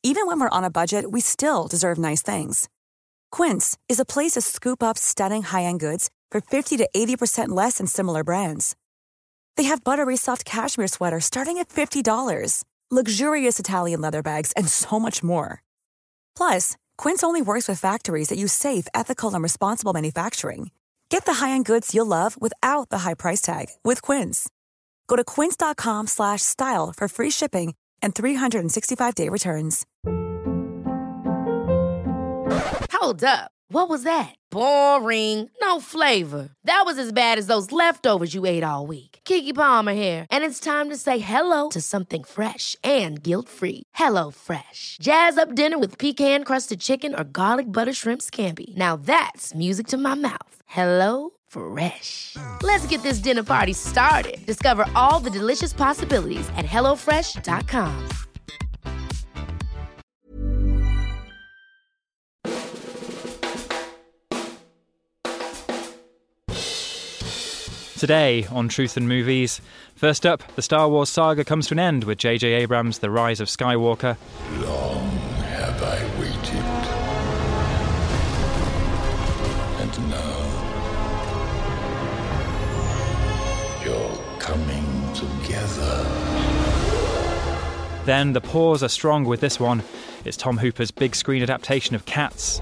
Even when we're on a budget, we still deserve nice things. Quince is a place to scoop up stunning high-end goods for 50 to 80% less than similar brands. They have buttery soft cashmere sweaters starting at $50, luxurious Italian leather bags, and so much more. Plus, Quince only works with factories that use safe, ethical, and responsible manufacturing. Get the high-end goods you'll love without the high price tag with Quince. Go to quince.com/style for free shipping and 365-day returns. Hold up. What was that? Boring. No flavor. That was as bad as those leftovers you ate all week. Keke Palmer here, and it's time to say hello to something fresh and guilt-free. HelloFresh. Jazz up dinner with pecan-crusted chicken or garlic butter shrimp scampi. Now that's music to my mouth. HelloFresh. Let's get this dinner party started. Discover all the delicious possibilities at HelloFresh.com. Today on Truth and Movies, first up, the Star Wars saga comes to an end with J.J. Abrams' The Rise of Skywalker. Long have I waited. And now, you're coming together. Then the paws are strong with this one. It's Tom Hooper's big screen adaptation of Cats.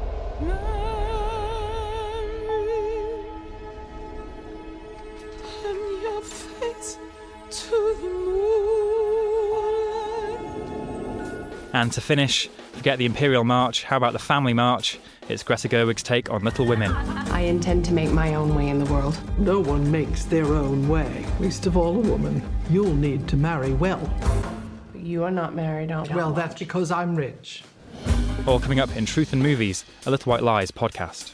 And to finish, forget the Imperial March, how about the Family March? It's Greta Gerwig's take on Little Women. I intend to make my own way in the world. No one makes their own way, least of all a woman. You'll need to marry well. You are not married, aren't you? Well, that's because I'm rich. All coming up in Truth and Movies, a Little White Lies podcast.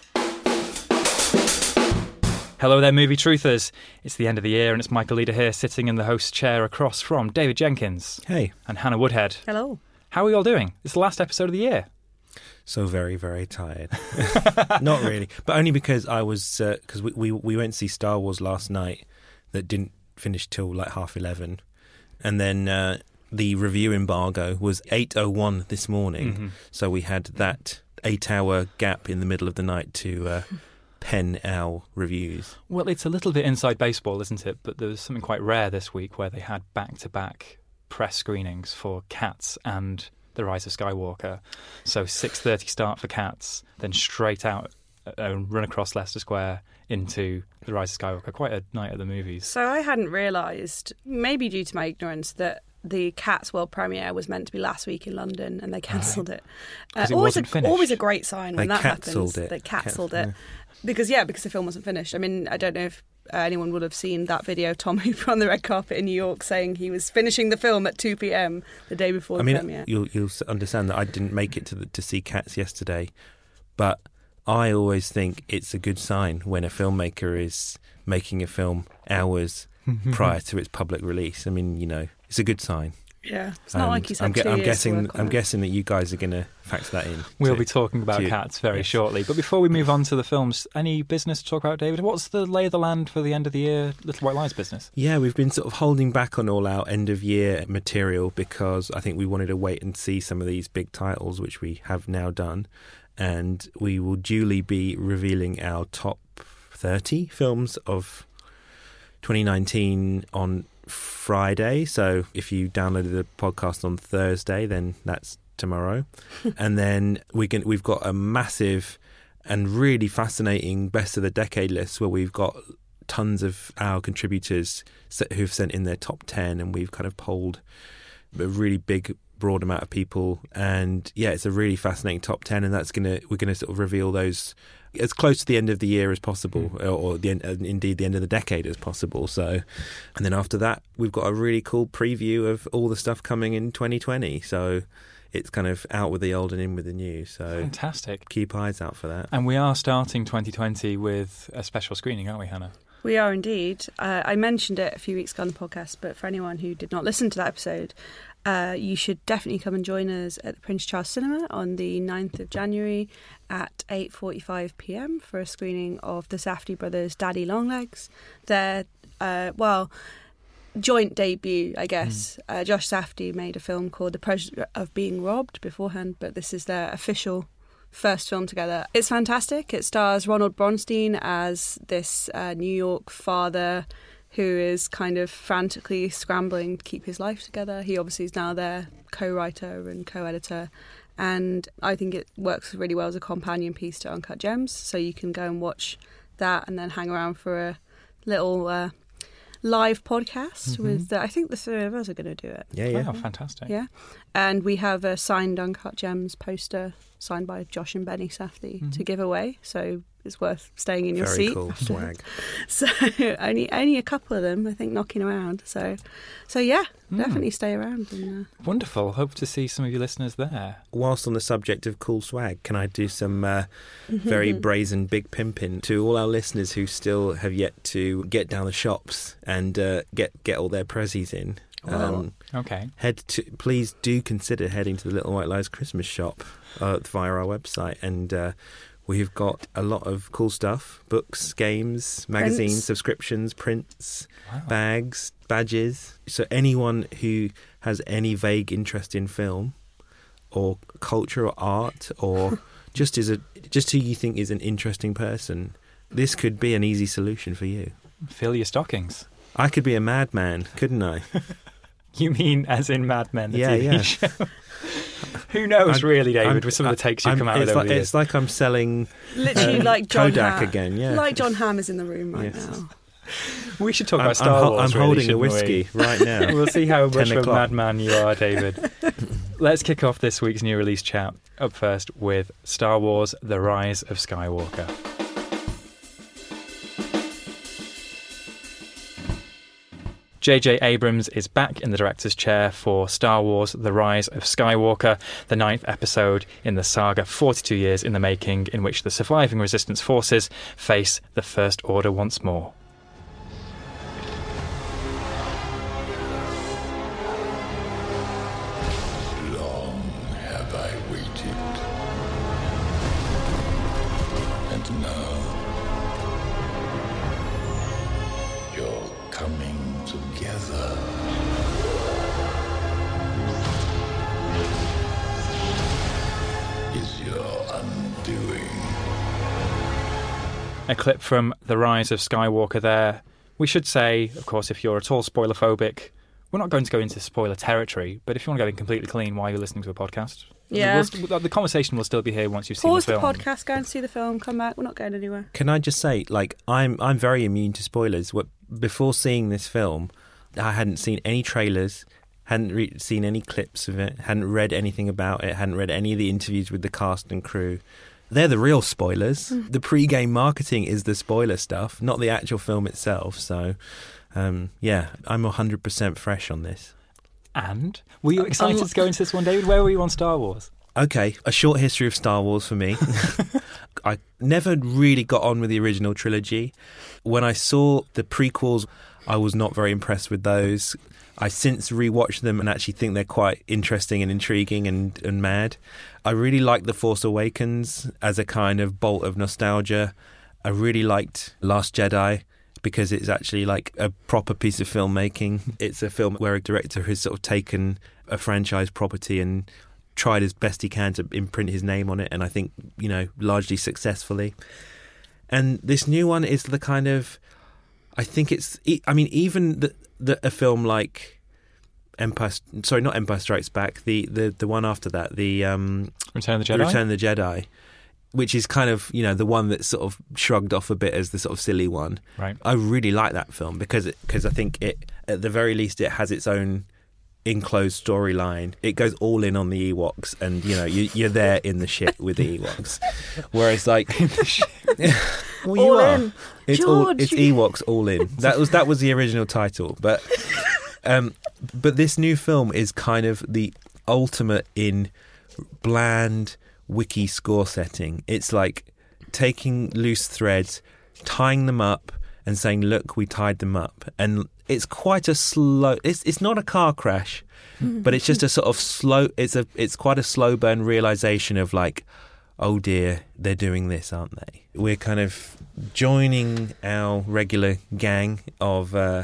Hello there, movie truthers. It's the end of the year and it's Michael Leader here, sitting in the host's chair across from David Jenkins. Hey. And Hannah Woodhead. Hello. How are you all doing? It's the last episode of the year. So very, very tired. Not really, but only because I was because we went to see Star Wars last night that didn't finish till like 11:30, and then the review embargo was 8:01 this morning, so we had that 8-hour gap in the middle of the night to pen our reviews. Well, it's a little bit inside baseball, isn't it? But there was something quite rare this week where they had back-to-back press screenings for Cats and The Rise of Skywalker. So 6:30 start for Cats, then straight out and run across Leicester Square into The Rise of Skywalker. Quite a night at the movies. So I hadn't realised, maybe due to my ignorance, that the Cats world premiere was meant to be last week in London and they cancelled it. It Always wasn't finished. always a great sign when They that cancelled happens. it. They cancelled it. Yeah. Because the film wasn't finished. I mean, I don't know if anyone would have seen that video of Tom Hooper on the red carpet in New York saying he was finishing the film at 2 p.m. the day before the premiere. You'll understand that I didn't make it to see Cats yesterday, but I always think it's a good sign when a filmmaker is making a film hours prior to its public release. I mean, it's a good sign. Yeah, it's not like he's had I'm 2 years to work on I'm it. guessing that you guys are going to factor that in. We'll be talking about Cats very shortly. But before we move on to the films, any business to talk about, David? What's the lay of the land for the end of the year Little White Lies business? Yeah, we've been sort of holding back on all our end-of-year material because I think we wanted to wait and see some of these big titles, which we have now done. And we will duly be revealing our top 30 films of 2019 on Friday. So if you downloaded the podcast on Thursday, then that's tomorrow. And then we've got a massive and really fascinating best of the decade list where we've got tons of our contributors who've sent in their top 10, and we've kind of polled a really big broad amount of people. And yeah, it's a really fascinating top 10, and we're gonna sort of reveal those as close to the end of the year as possible, or indeed the end of the decade as possible. So, and then after that, we've got a really cool preview of all the stuff coming in 2020. So it's kind of out with the old and in with the new. So fantastic. Keep eyes out for that. And we are starting 2020 with a special screening, aren't we, Hannah? We are indeed. I mentioned it a few weeks ago on the podcast, but for anyone who did not listen to that episode, you should definitely come and join us at the Prince Charles Cinema on the 9th of January at 8:45 p.m. for a screening of the Safdie brothers' Daddy Longlegs. They're, joint debut, I guess. Josh Safdie made a film called The Pleasure of Being Robbed beforehand, but this is their official first film together. It's fantastic. It stars Ronald Bronstein as this New York father who is kind of frantically scrambling to keep his life together. He obviously is now their co-writer and co-editor, and I think it works really well as a companion piece to Uncut Gems, so you can go and watch that and then hang around for a little live podcast with, I think the three of us are going to do it. Yeah. Wow, fantastic. Yeah. And we have a signed Uncut Gems poster signed by Josh and Benny Safdie to give away, so it's worth staying in your Very seat. cool swag. So only a couple of them, I think, knocking around. So yeah, definitely stay around. And, Wonderful. Hope to see some of your listeners there. Whilst on the subject of cool swag, can I do some very brazen big pimping to all our listeners who still have yet to get down the shops and get all their prezzies in? Okay. Please do consider heading to the Little White Lies Christmas shop via our website, and we've got a lot of cool stuff: books, games, magazines, Prints. subscriptions, prints, bags, badges. So anyone who has any vague interest in film or culture or art, or just who you think is an interesting person, this could be an easy solution for you. Fill your stockings. I could be a madman, couldn't I? You mean as in Mad Men, the TV show? Who knows, really, David, with some of the takes you come out with over the years. It's like I'm selling literally like John Kodak Hamm. again, yeah. Like John Hamm is in the room right Yes. now. We should talk about Star Wars. I'm really, holding a shouldn't whiskey we? right now. We'll see how much 10 of a o'clock. madman you are, David. Let's kick off this week's new release chat up first with Star Wars: The Rise of Skywalker. J.J. Abrams is back in the director's chair for Star Wars: The Rise of Skywalker, the 9th episode in the saga 42 years in the making, in which the surviving Resistance forces face the First Order once more. Long have I waited. And now you're coming together. Is your undoing. A clip from The Rise of Skywalker there. We should say, of course, if you're at all spoiler-phobic, we're not going to go into spoiler territory, but if you want to go in completely clean while you're listening to a podcast, the conversation will still be here once you've seen the Pause the film. podcast, go and see the film, come back. We're not going anywhere. Can I just say, like, I'm very immune to spoilers. Before seeing this film, I hadn't seen any trailers, hadn't seen any clips of it, hadn't read anything about it, hadn't read any of the interviews with the cast and crew. They're the real spoilers. The pre-game marketing is the spoiler stuff, not the actual film itself. So, yeah, I'm 100% fresh on this. And? Were you excited to go into this one, David? Where were you on Star Wars? Okay, a short history of Star Wars for me. I never really got on with the original trilogy. When I saw the prequels, I was not very impressed with those. I since rewatched them and actually think they're quite interesting and intriguing and mad. I really liked The Force Awakens as a kind of bolt of nostalgia. I really liked Last Jedi because it's actually like a proper piece of filmmaking. It's a film where a director has sort of taken a franchise property and tried as best he can to imprint his name on it, and I think, largely successfully. And this new one is the kind of, I think it's, even a film like Empire Strikes Back, the one after that, the Return of the Jedi? Return of the Jedi, which is kind of, the one that's sort of shrugged off a bit as the sort of silly one. Right. I really like that film because I think it, at the very least, it has its own enclosed storyline. It goes all in on the Ewoks, and you're there in the shit with the Ewoks. Whereas, like, in the shit. Well, you All are. in. It's George. It's Ewoks all in. That was the original title, but this new film is kind of the ultimate in bland wiki score setting. It's like taking loose threads, tying them up, and saying, "Look, we tied them up." And it's quite a slow. It's not a car crash, but it's just a sort of slow. It's quite a slow burn realization of like, oh dear, they're doing this, aren't they? We're kind of joining our regular gang of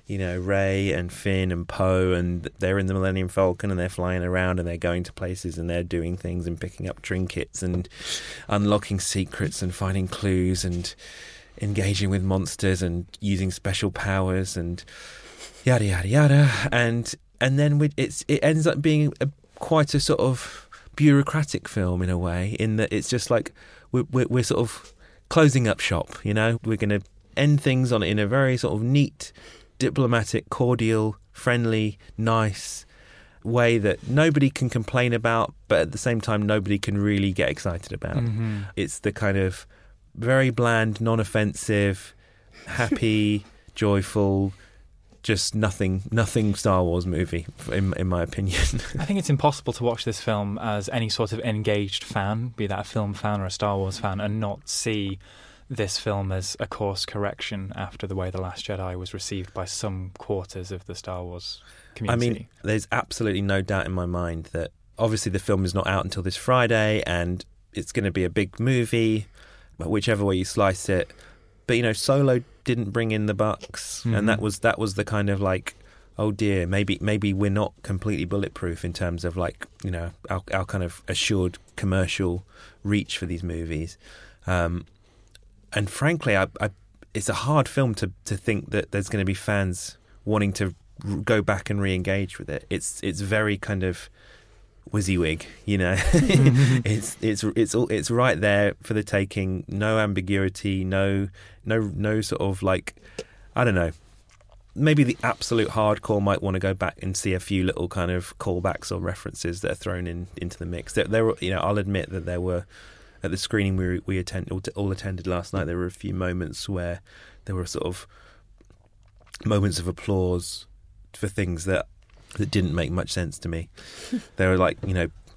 Rey and Finn and Poe, and they're in the Millennium Falcon and they're flying around and they're going to places and they're doing things and picking up trinkets and unlocking secrets and finding clues and engaging with monsters and using special powers and yada yada yada, and then it ends up being quite a sort of bureaucratic film in a way, in that it's just like we're sort of closing up shop. We're going to end things in a very sort of neat, diplomatic, cordial, friendly, nice way that nobody can complain about, but at the same time nobody can really get excited about. Mm-hmm. It's the kind of very bland, non-offensive, happy, joyful, just nothing Star Wars movie, in my opinion. I think it's impossible to watch this film as any sort of engaged fan, be that a film fan or a Star Wars fan, and not see this film as a course correction after the way The Last Jedi was received by some quarters of the Star Wars community. I mean, there's absolutely no doubt in my mind that obviously the film is not out until this Friday and it's going to be a big movie, whichever way you slice it. But, Solo didn't bring in the bucks, mm-hmm. and that was the kind of like, oh dear, maybe we're not completely bulletproof in terms of like, our kind of assured commercial reach for these movies. And frankly, it's a hard film to think that there's going to be fans wanting to go back and re-engage with it. It's very kind of WYSIWYG, It's right there for the taking. No ambiguity. No sort of like, I don't know. Maybe the absolute hardcore might want to go back and see a few little kind of callbacks or references that are thrown into the mix. There were, I'll admit that there were. At the screening we all attended last night, there were a few moments where there were sort of moments of applause for things that didn't make much sense to me. They were like,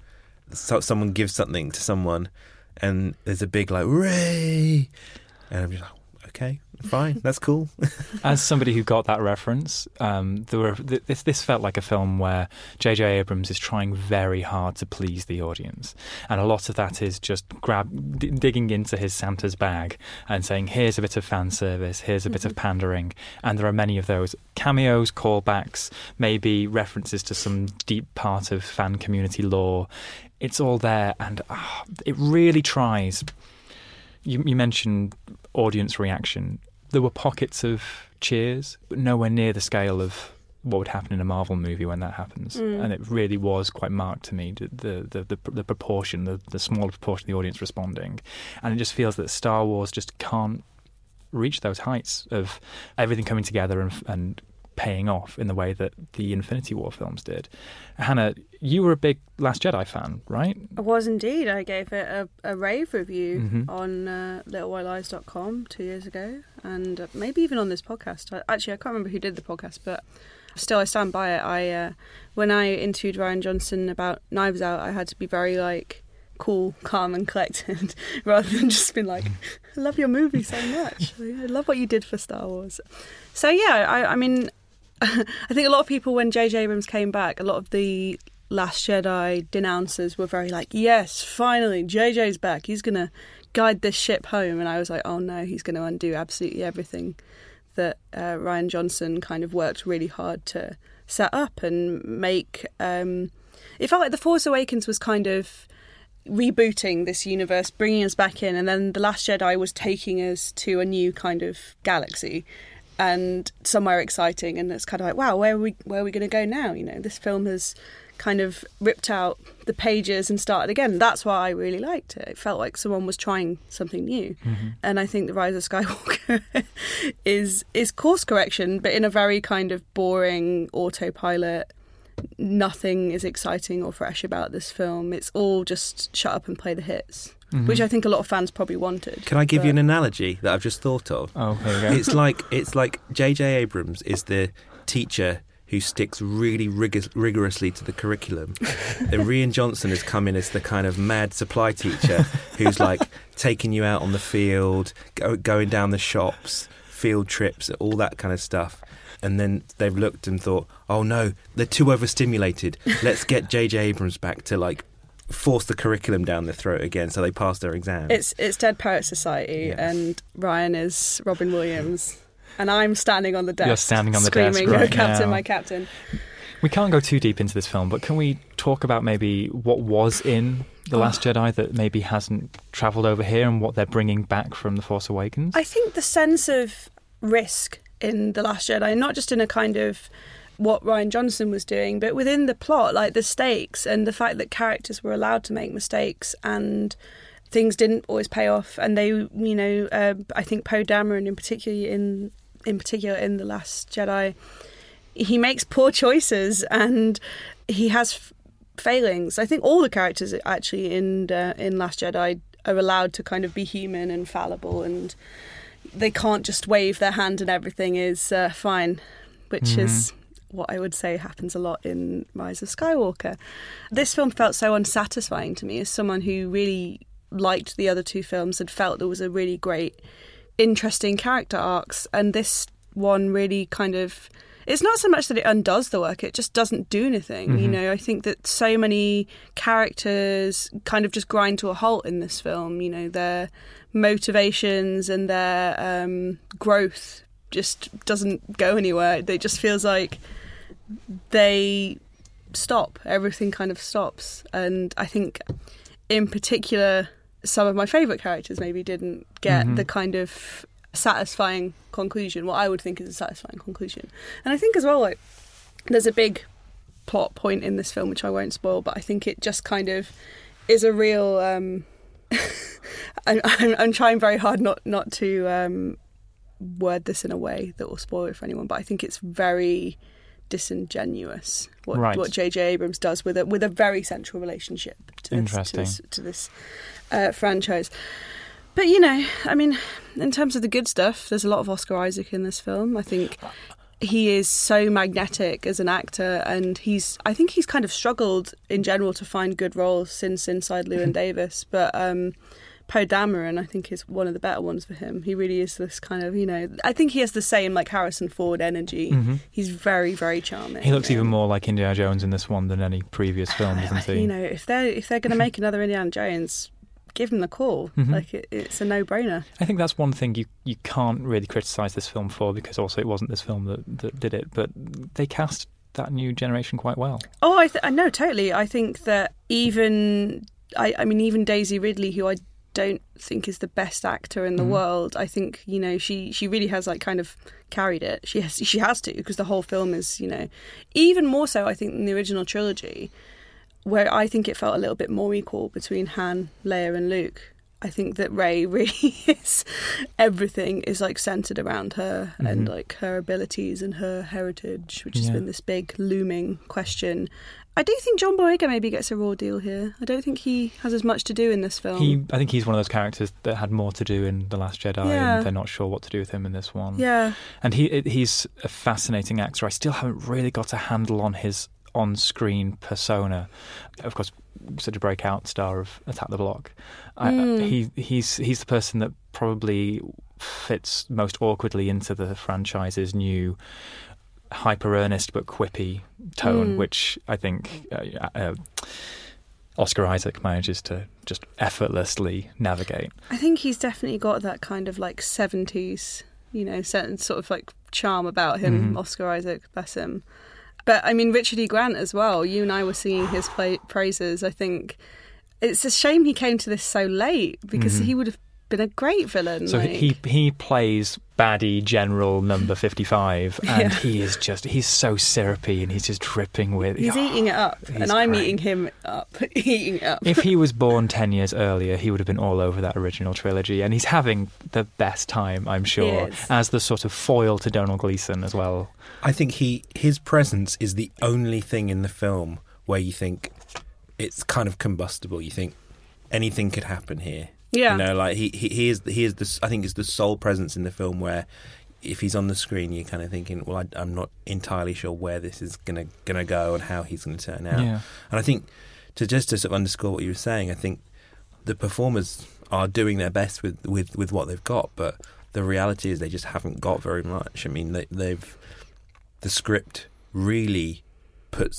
someone gives something to someone and there's a big like, Rey! And I'm just like, okay, fine, that's cool. As somebody who got that reference, this felt like a film where J.J. Abrams is trying very hard to please the audience, and a lot of that is just digging into his Santa's bag and saying, here's a bit of fan service, here's a bit of pandering, and there are many of those cameos, callbacks, maybe references to some deep part of fan community lore. It's all there, and it really tries. You mentioned audience reaction. There were pockets of cheers, but nowhere near the scale of what would happen in a Marvel movie when that happens. And it really was quite marked to me, the proportion, the smaller proportion of the audience responding. And it just feels that Star Wars just can't reach those heights of everything coming together and paying off in the way that the Infinity War films did. Hannah, you were a big Last Jedi fan, right? I was indeed. I gave it a rave review on littlewhitelies.com 2 years ago, and maybe even on this podcast. I can't remember who did the podcast, but still I stand by it. When I interviewed Rian Johnson about Knives Out, I had to be very like cool, calm and collected rather than just being like, I love your movie so much. I love what you did for Star Wars. So yeah, I mean, I think a lot of people, when J.J. Abrams came back, a lot of the Last Jedi denouncers were very like, yes, finally, JJ's back. He's going to guide this ship home. And I was like, oh no, he's going to undo absolutely everything that Rian Johnson kind of worked really hard to set up and make. It felt like The Force Awakens was kind of rebooting this universe, bringing us back in. And then The Last Jedi was taking us to a new kind of galaxy and somewhere exciting. And it's kind of like, wow, where are we going to go now? This film has kind of ripped out the pages and started again. That's why I really liked it. It felt like someone was trying something new. And I think The Rise of Skywalker is course correction, but in a very kind of boring autopilot. Nothing is exciting or fresh about this film. It's all just shut up and play the hits, which I think a lot of fans probably wanted. Can I give you an analogy that I've just thought of? Oh, here we go. It's like J.J. Abrams is the teacher who sticks really rigorously to the curriculum. And Rian Johnson has come in as the kind of mad supply teacher who's like taking you out on the field, going down the shops, field trips, all that kind of stuff. And then they've looked and thought, oh no, they're too overstimulated. Let's get J.J. Abrams back to like force the curriculum down their throat again so they pass their exams. It's Dead Poets Society, yes. And Ryan is Robin Williams. and I'm standing on the desk. You're standing on the screaming, desk right Captain, now. my captain. We can't go too deep into this film, but can we talk about maybe what was in The Last Jedi that maybe hasn't travelled over here and what they're bringing back from The Force Awakens? I think the sense of risk in The Last Jedi, not just in a kind of what Rian Johnson was doing, but within the plot, like the stakes and the fact that characters were allowed to make mistakes and things didn't always pay off. And they, I think Poe Dameron in particular in The Last Jedi, he makes poor choices and he has failings. I think all the characters actually in Last Jedi are allowed to kind of be human and fallible, and they can't just wave their hand and everything is fine, which is what I would say happens a lot in Rise of Skywalker. This film felt so unsatisfying to me as someone who really liked the other two films and felt there was a really great, interesting character arcs, and this one really kind of... It's not so much that it undoes the work, it just doesn't do anything. I think that so many characters kind of just grind to a halt in this film. Their motivations and their growth just doesn't go anywhere. It just feels like they stop. Everything kind of stops. And I think, in particular, some of my favourite characters maybe didn't get the kind of satisfying conclusion, what I would think is a satisfying conclusion. And I think as well, like, there's a big plot point in this film which I won't spoil, but I think it just kind of is a real I'm trying very hard not to word this in a way that will spoil it for anyone, but I think it's very disingenuous what J.J. Abrams does with a very central relationship to this franchise. But, I mean, in terms of the good stuff, there's a lot of Oscar Isaac in this film. I think he is so magnetic as an actor, and I think he's kind of struggled in general to find good roles since Inside Llewyn Davis. But Poe Dameron, I think, is one of the better ones for him. He really is this kind of, I think he has the same, like, Harrison Ford energy. He's very, very charming. He looks even more like Indiana Jones in this one than any previous film, doesn't he? If they're going to make another Indiana Jones, give him the call. Like, it's a no-brainer. I think that's one thing you can't really criticise this film for, because also it wasn't this film that did it, but they cast that new generation quite well. Oh, I know, totally. I think that even Daisy Ridley, who I don't think is the best actor in the world, I think, she really has, like, kind of carried it. She has to, because the whole film is, even more so, I think, than the original trilogy, where I think it felt a little bit more equal between Han, Leia and Luke. I think that Rey really is... Everything is, like, centred around her and, like, her abilities and her heritage, which has been this big looming question. I do think John Boyega maybe gets a raw deal here. I don't think he has as much to do in this film. I think he's one of those characters that had more to do in The Last Jedi, and they're not sure what to do with him in this one. Yeah. And he's a fascinating actor. I still haven't really got a handle on his on-screen persona. Of course, such a breakout star of Attack the Block. He's the person that probably fits most awkwardly into the franchise's new hyper earnest but quippy tone, which I think Oscar Isaac manages to just effortlessly navigate. I think he's definitely got that kind of, like, 70s, certain sort of, like, charm about him. Oscar Isaac, bless him. But, I mean, Richard E. Grant as well. You and I were singing his praises. I think it's a shame he came to this so late, because he would have been a great villain. So he plays baddie general number 55, and he's so syrupy, and he's just dripping with... He's eating it up, and I'm eating him up, eating it up. If he was born 10 years earlier, he would have been all over that original trilogy, and he's having the best time, I'm sure, as the sort of foil to Donald Gleeson as well. I think his presence is the only thing in the film where you think it's kind of combustible. You think anything could happen here. Yeah, like he is the, I think it's the sole presence in the film where if he's on the screen, you're kind of thinking, well, I'm not entirely sure where this is gonna go and how he's going to turn out. Yeah. And I think to sort of underscore what you were saying, I think the performers are doing their best with what they've got, but the reality is they just haven't got very much. I mean, the script really puts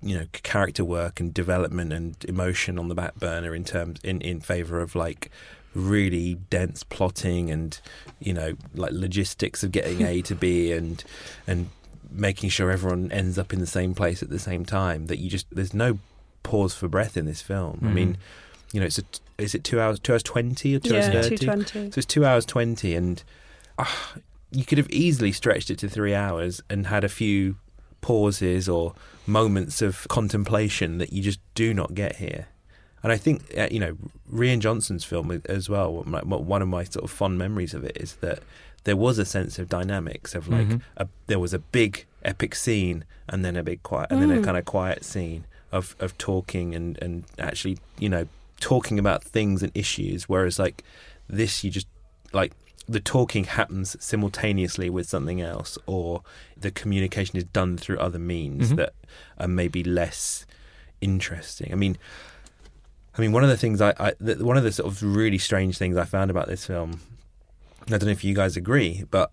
character work and development and emotion on the back burner in favour of like really dense plotting and like logistics of getting A to B and making sure everyone ends up in the same place at the same time, that there's no pause for breath in this film. I mean, is it 2 hours 20 or 2 hours 30? 2:20. So it's 2 hours 20, and you could have easily stretched it to 3 hours and had a few pauses or moments of contemplation that you just do not get here. And I think, Rian Johnson's film as well, one of my sort of fond memories of it is that there was a sense of dynamics of like, there was a big epic scene and then a big quiet, and then a kind of quiet scene of talking and actually, talking about things and issues. Whereas like this, you just like the talking happens simultaneously with something else, or the communication is done through other means that are maybe less interesting. I mean, one of the things one of the sort of really strange things I found about this film, I don't know if you guys agree, but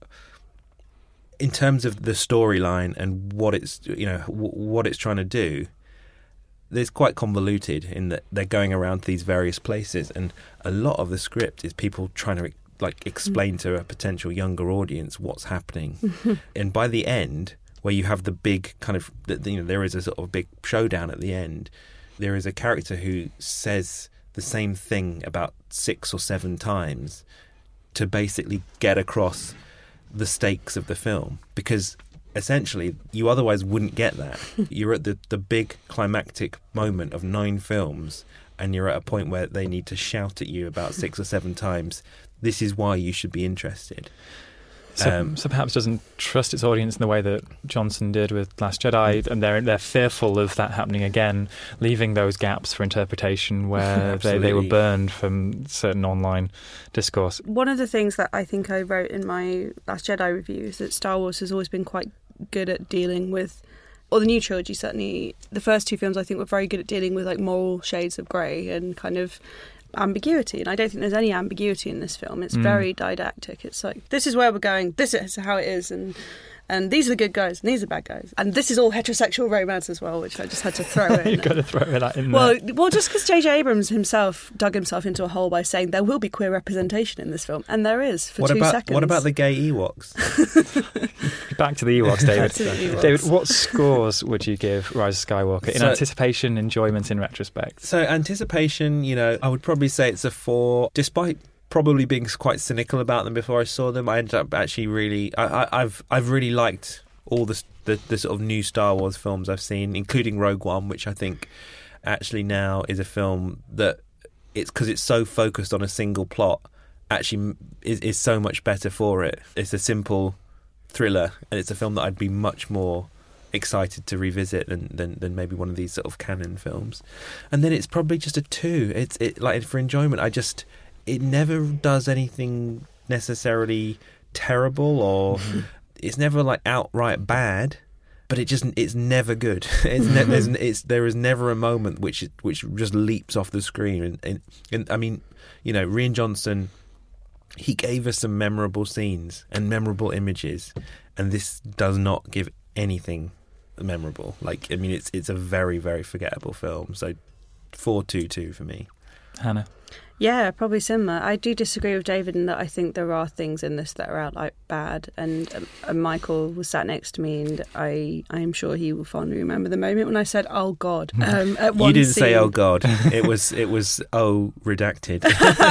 in terms of the storyline and what it's what it's trying to do, it's quite convoluted in that they're going around to these various places, and a lot of the script is people trying to like explain to a potential younger audience what's happening. And by the end, where you have the big kind of there is a sort of big showdown at the end, there is a character who says the same thing about 6 or 7 times to basically get across the stakes of the film, because essentially you otherwise wouldn't get that. You're at the big climactic moment of 9 films, and you're at a point where they need to shout at you about 6 or 7 times, this is why you should be interested. So perhaps doesn't trust its audience in the way that Johnson did with Last Jedi, and they're fearful of that happening again, leaving those gaps for interpretation where they were burned from certain online discourse. One of the things that I think I wrote in my Last Jedi review is that Star Wars has always been quite good at dealing with, or the new trilogy certainly, the first 2 films I think were very good at dealing with like moral shades of grey and kind of ambiguity, and I don't think there's any ambiguity in this film. It's very didactic. It's like, this is where we're going, this is how it is, and these are the good guys and these are the bad guys, and this is all heterosexual romance as well, which I just had to throw in. You've got to throw that in there. Well, just because J.J. Abrams himself dug himself into a hole by saying there will be queer representation in this film, and there is for 2 seconds. What about the gay Ewoks? Back to the Ewoks, David. Ewoks. David, what scores would you give Rise of Skywalker in anticipation, enjoyment, in retrospect? So anticipation, I would probably say it's a 4, despite probably being quite cynical about them before I saw them. I ended up actually really, I've really liked all the sort of new Star Wars films I've seen, including Rogue One, which I think actually now is a film that it's because it's so focused on a single plot, actually is so much better for it. It's a simple thriller, and it's a film that I'd be much more excited to revisit than maybe one of these sort of canon films. And then it's probably just a 2. It like, for enjoyment, it never does anything necessarily terrible, or it's never like outright bad, but it's never good. There is never a moment which just leaps off the screen. And I mean, Rian Johnson, he gave us some memorable scenes and memorable images, and this does not give anything memorable. Like, I mean, it's a very, very forgettable film. So 4-2-2 for me. Hannah? Yeah, probably similar. I do disagree with David in that I think there are things in this that are outright bad, and Michael was sat next to me, and I am sure he will fondly remember the moment when I said, "Oh God!" At one You didn't scene. say "Oh God." It was "Oh redacted."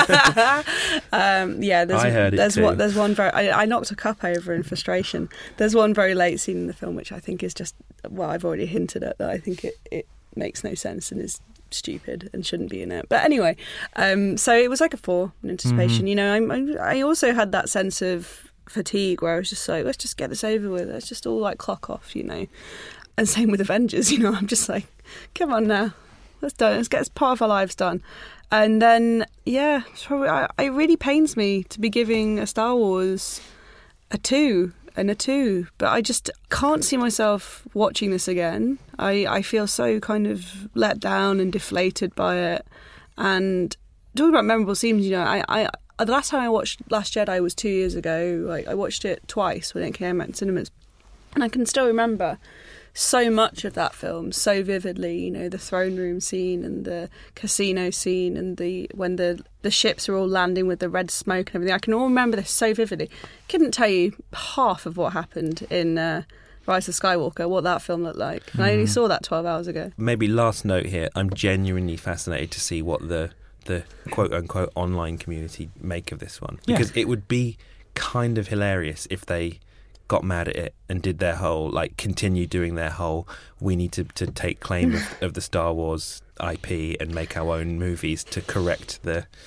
Yeah, I heard it too. There's one very. I knocked a cup over in frustration. There's one very late scene in the film which I think is just, well, I've already hinted at that. I think it makes no sense and is stupid and shouldn't be in it. But anyway, so it was like a 4 in anticipation. I also had that sense of fatigue where I was just like, let's just get this over with. Let's just all like clock off, And same with Avengers, I'm just like, come on now, let's get this part of our lives done. And then, yeah, it really pains me to be giving a Star Wars a 2. And a 2, but I just can't see myself watching this again. I feel so kind of let down and deflated by it. And talking about memorable scenes, the last time I watched Last Jedi was 2 years ago. Like, I watched it twice when it came out in cinemas, and I can still remember so much of that film so vividly. You know, the throne room scene and the casino scene and when the ships are all landing with the red smoke and everything. I can all remember this so vividly. Couldn't tell you half of what happened in Rise of Skywalker, what that film looked like. And I only saw that 12 hours ago. Maybe last note here, I'm genuinely fascinated to see what the quote-unquote online community make of this one. Because it would be kind of hilarious if they got mad at it and did their whole, continue doing their whole, we need to take claim of the Star Wars IP and make our own movies to correct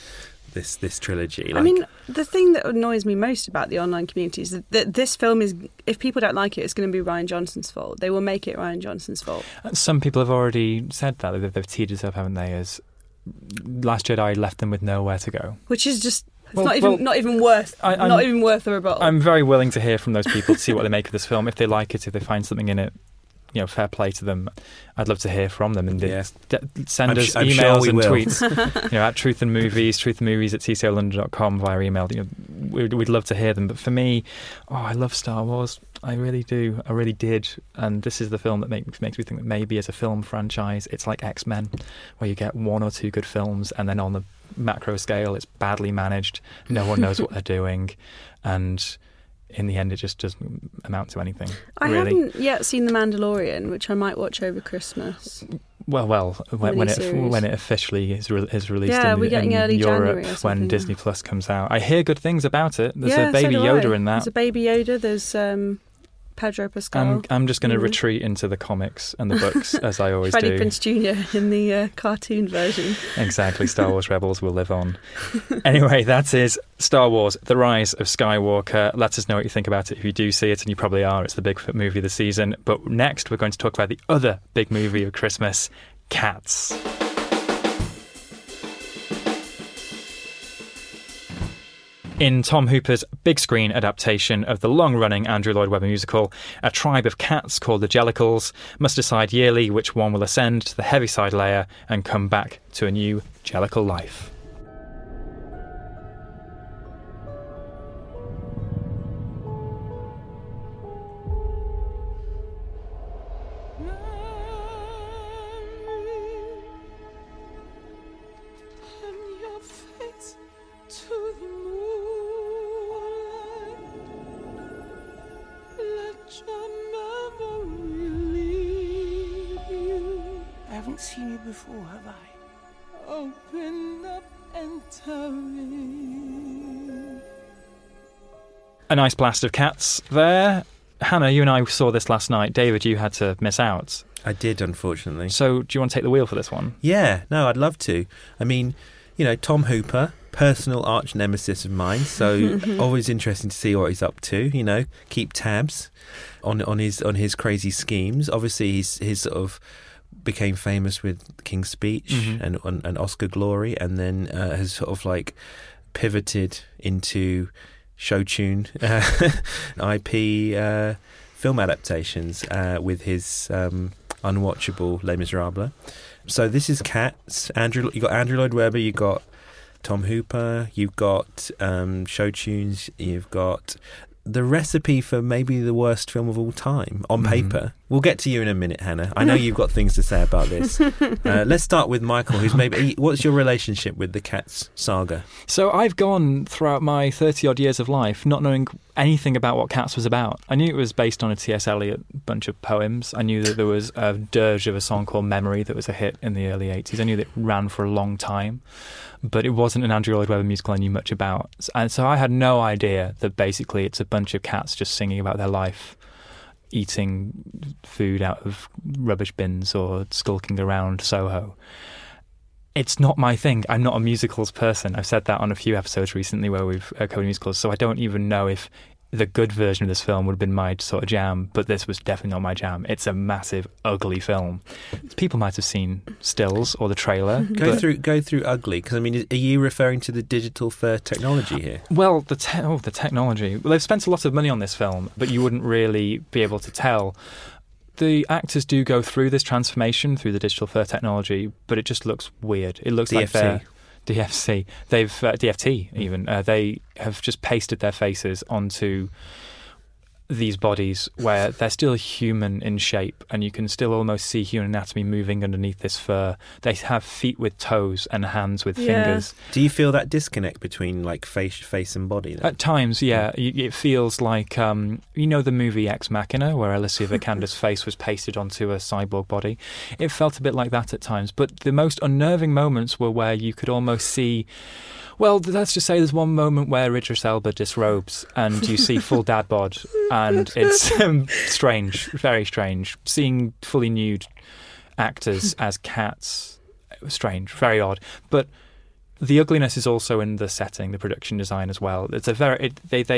this trilogy. I mean, the thing that annoys me most about the online community is that this film is, if people don't like it, it's going to be Rian Johnson's fault. They will make it Rian Johnson's fault. Some people have already said that. They've teed it up, haven't they, as Last Jedi left them with nowhere to go. Which is just not even worth the rebuttal. I'm very willing to hear from those people to see what they make of this film. If they like it, if they find something in it, fair play to them. I'd love to hear from them and send us emails and tweets. At Truth and Movies at tcolondon.com via email. We'd love to hear them. But for me, I love Star Wars. I really do. I really did. And this is the film that makes me think that maybe as a film franchise, it's like X-Men, where you get one or two good films, and then on the macro scale, it's badly managed. No one knows what they're doing, and in the end, it just doesn't amount to anything. I haven't yet seen The Mandalorian, which I might watch over Christmas. Well, when it officially is released in early Europe, January when Disney Plus comes out, I hear good things about it. There's a Baby Yoda in that. There's a Baby Yoda. There's Pedro Pascal. I'm just going to retreat into the comics and the books, as I always Freddie do. Prinze Jr. in the cartoon version. Exactly. Star Wars Rebels will live on. Anyway, that is Star Wars The Rise of Skywalker. Let us know what you think about it if you do see it, and you probably are. It's the big movie of the season. But next, we're going to talk about the other big movie of Christmas, Cats. In Tom Hooper's big screen adaptation of the long-running Andrew Lloyd Webber musical, a tribe of cats called the Jellicles must decide yearly which one will ascend to the Heaviside layer and come back to a new Jellicle life. Seen you before, have I? Open up and tell me. A nice blast of Cats there. Hannah, you and I saw this last night. David, you had to miss out. I did, unfortunately. So do you want to take the wheel for this one? Yeah, no, I'd love to. I mean, Tom Hooper, personal arch nemesis of mine, so always interesting to see what he's up to, keep tabs on his crazy schemes. Obviously, he's sort of became famous with King's Speech and Oscar glory, and then has sort of pivoted into show tune IP film adaptations with his unwatchable Les Miserables. So this is Cats. You got Andrew Lloyd Webber, you got Tom Hooper, you've got show tunes, you've got the recipe for maybe the worst film of all time on paper. We'll get to you in a minute, Hannah. I know you've got things to say about this. Let's start with Michael, who's what's your relationship with the Cats saga? So I've gone throughout my 30-odd years of life not knowing anything about what Cats was about. I knew it was based on a T.S. Eliot bunch of poems. I knew that there was a dirge of a song called Memory that was a hit in the early 80s. I knew that it ran for a long time. But it wasn't an Andrew Lloyd Webber musical I knew much about. And so I had no idea that basically it's a bunch of cats just singing about their life, eating food out of rubbish bins or skulking around Soho. It's not my thing. I'm not a musicals person. I've said that on a few episodes recently where we've covered musicals, so I don't even know if the good version of this film would have been my sort of jam, but this was definitely not my jam. It's a massive, ugly film. People might have seen stills or the trailer. Go through ugly, because, I mean, are you referring to the digital fur technology here? Well, the technology. Well, they've spent a lot of money on this film, but you wouldn't really be able to tell. The actors do go through this transformation through the digital fur technology, but it just looks weird. It looks like they're... DFC. They've DFT even. They have just pasted their faces onto these bodies where they're still human in shape and you can still almost see human anatomy moving underneath this fur. They have feet with toes and hands with fingers. Do you feel that disconnect between like face and body then? At times, yeah. It feels like, you know the movie Ex Machina where Alicia Vikander's face was pasted onto a cyborg body? It felt a bit like that at times. But the most unnerving moments were where you could almost see... Well, let's just say there's one moment where Idris Elba disrobes and you see full dad bod, and it's strange, very strange. Seeing fully nude actors as cats, strange, very odd. But the ugliness is also in the setting, the production design as well. It's a very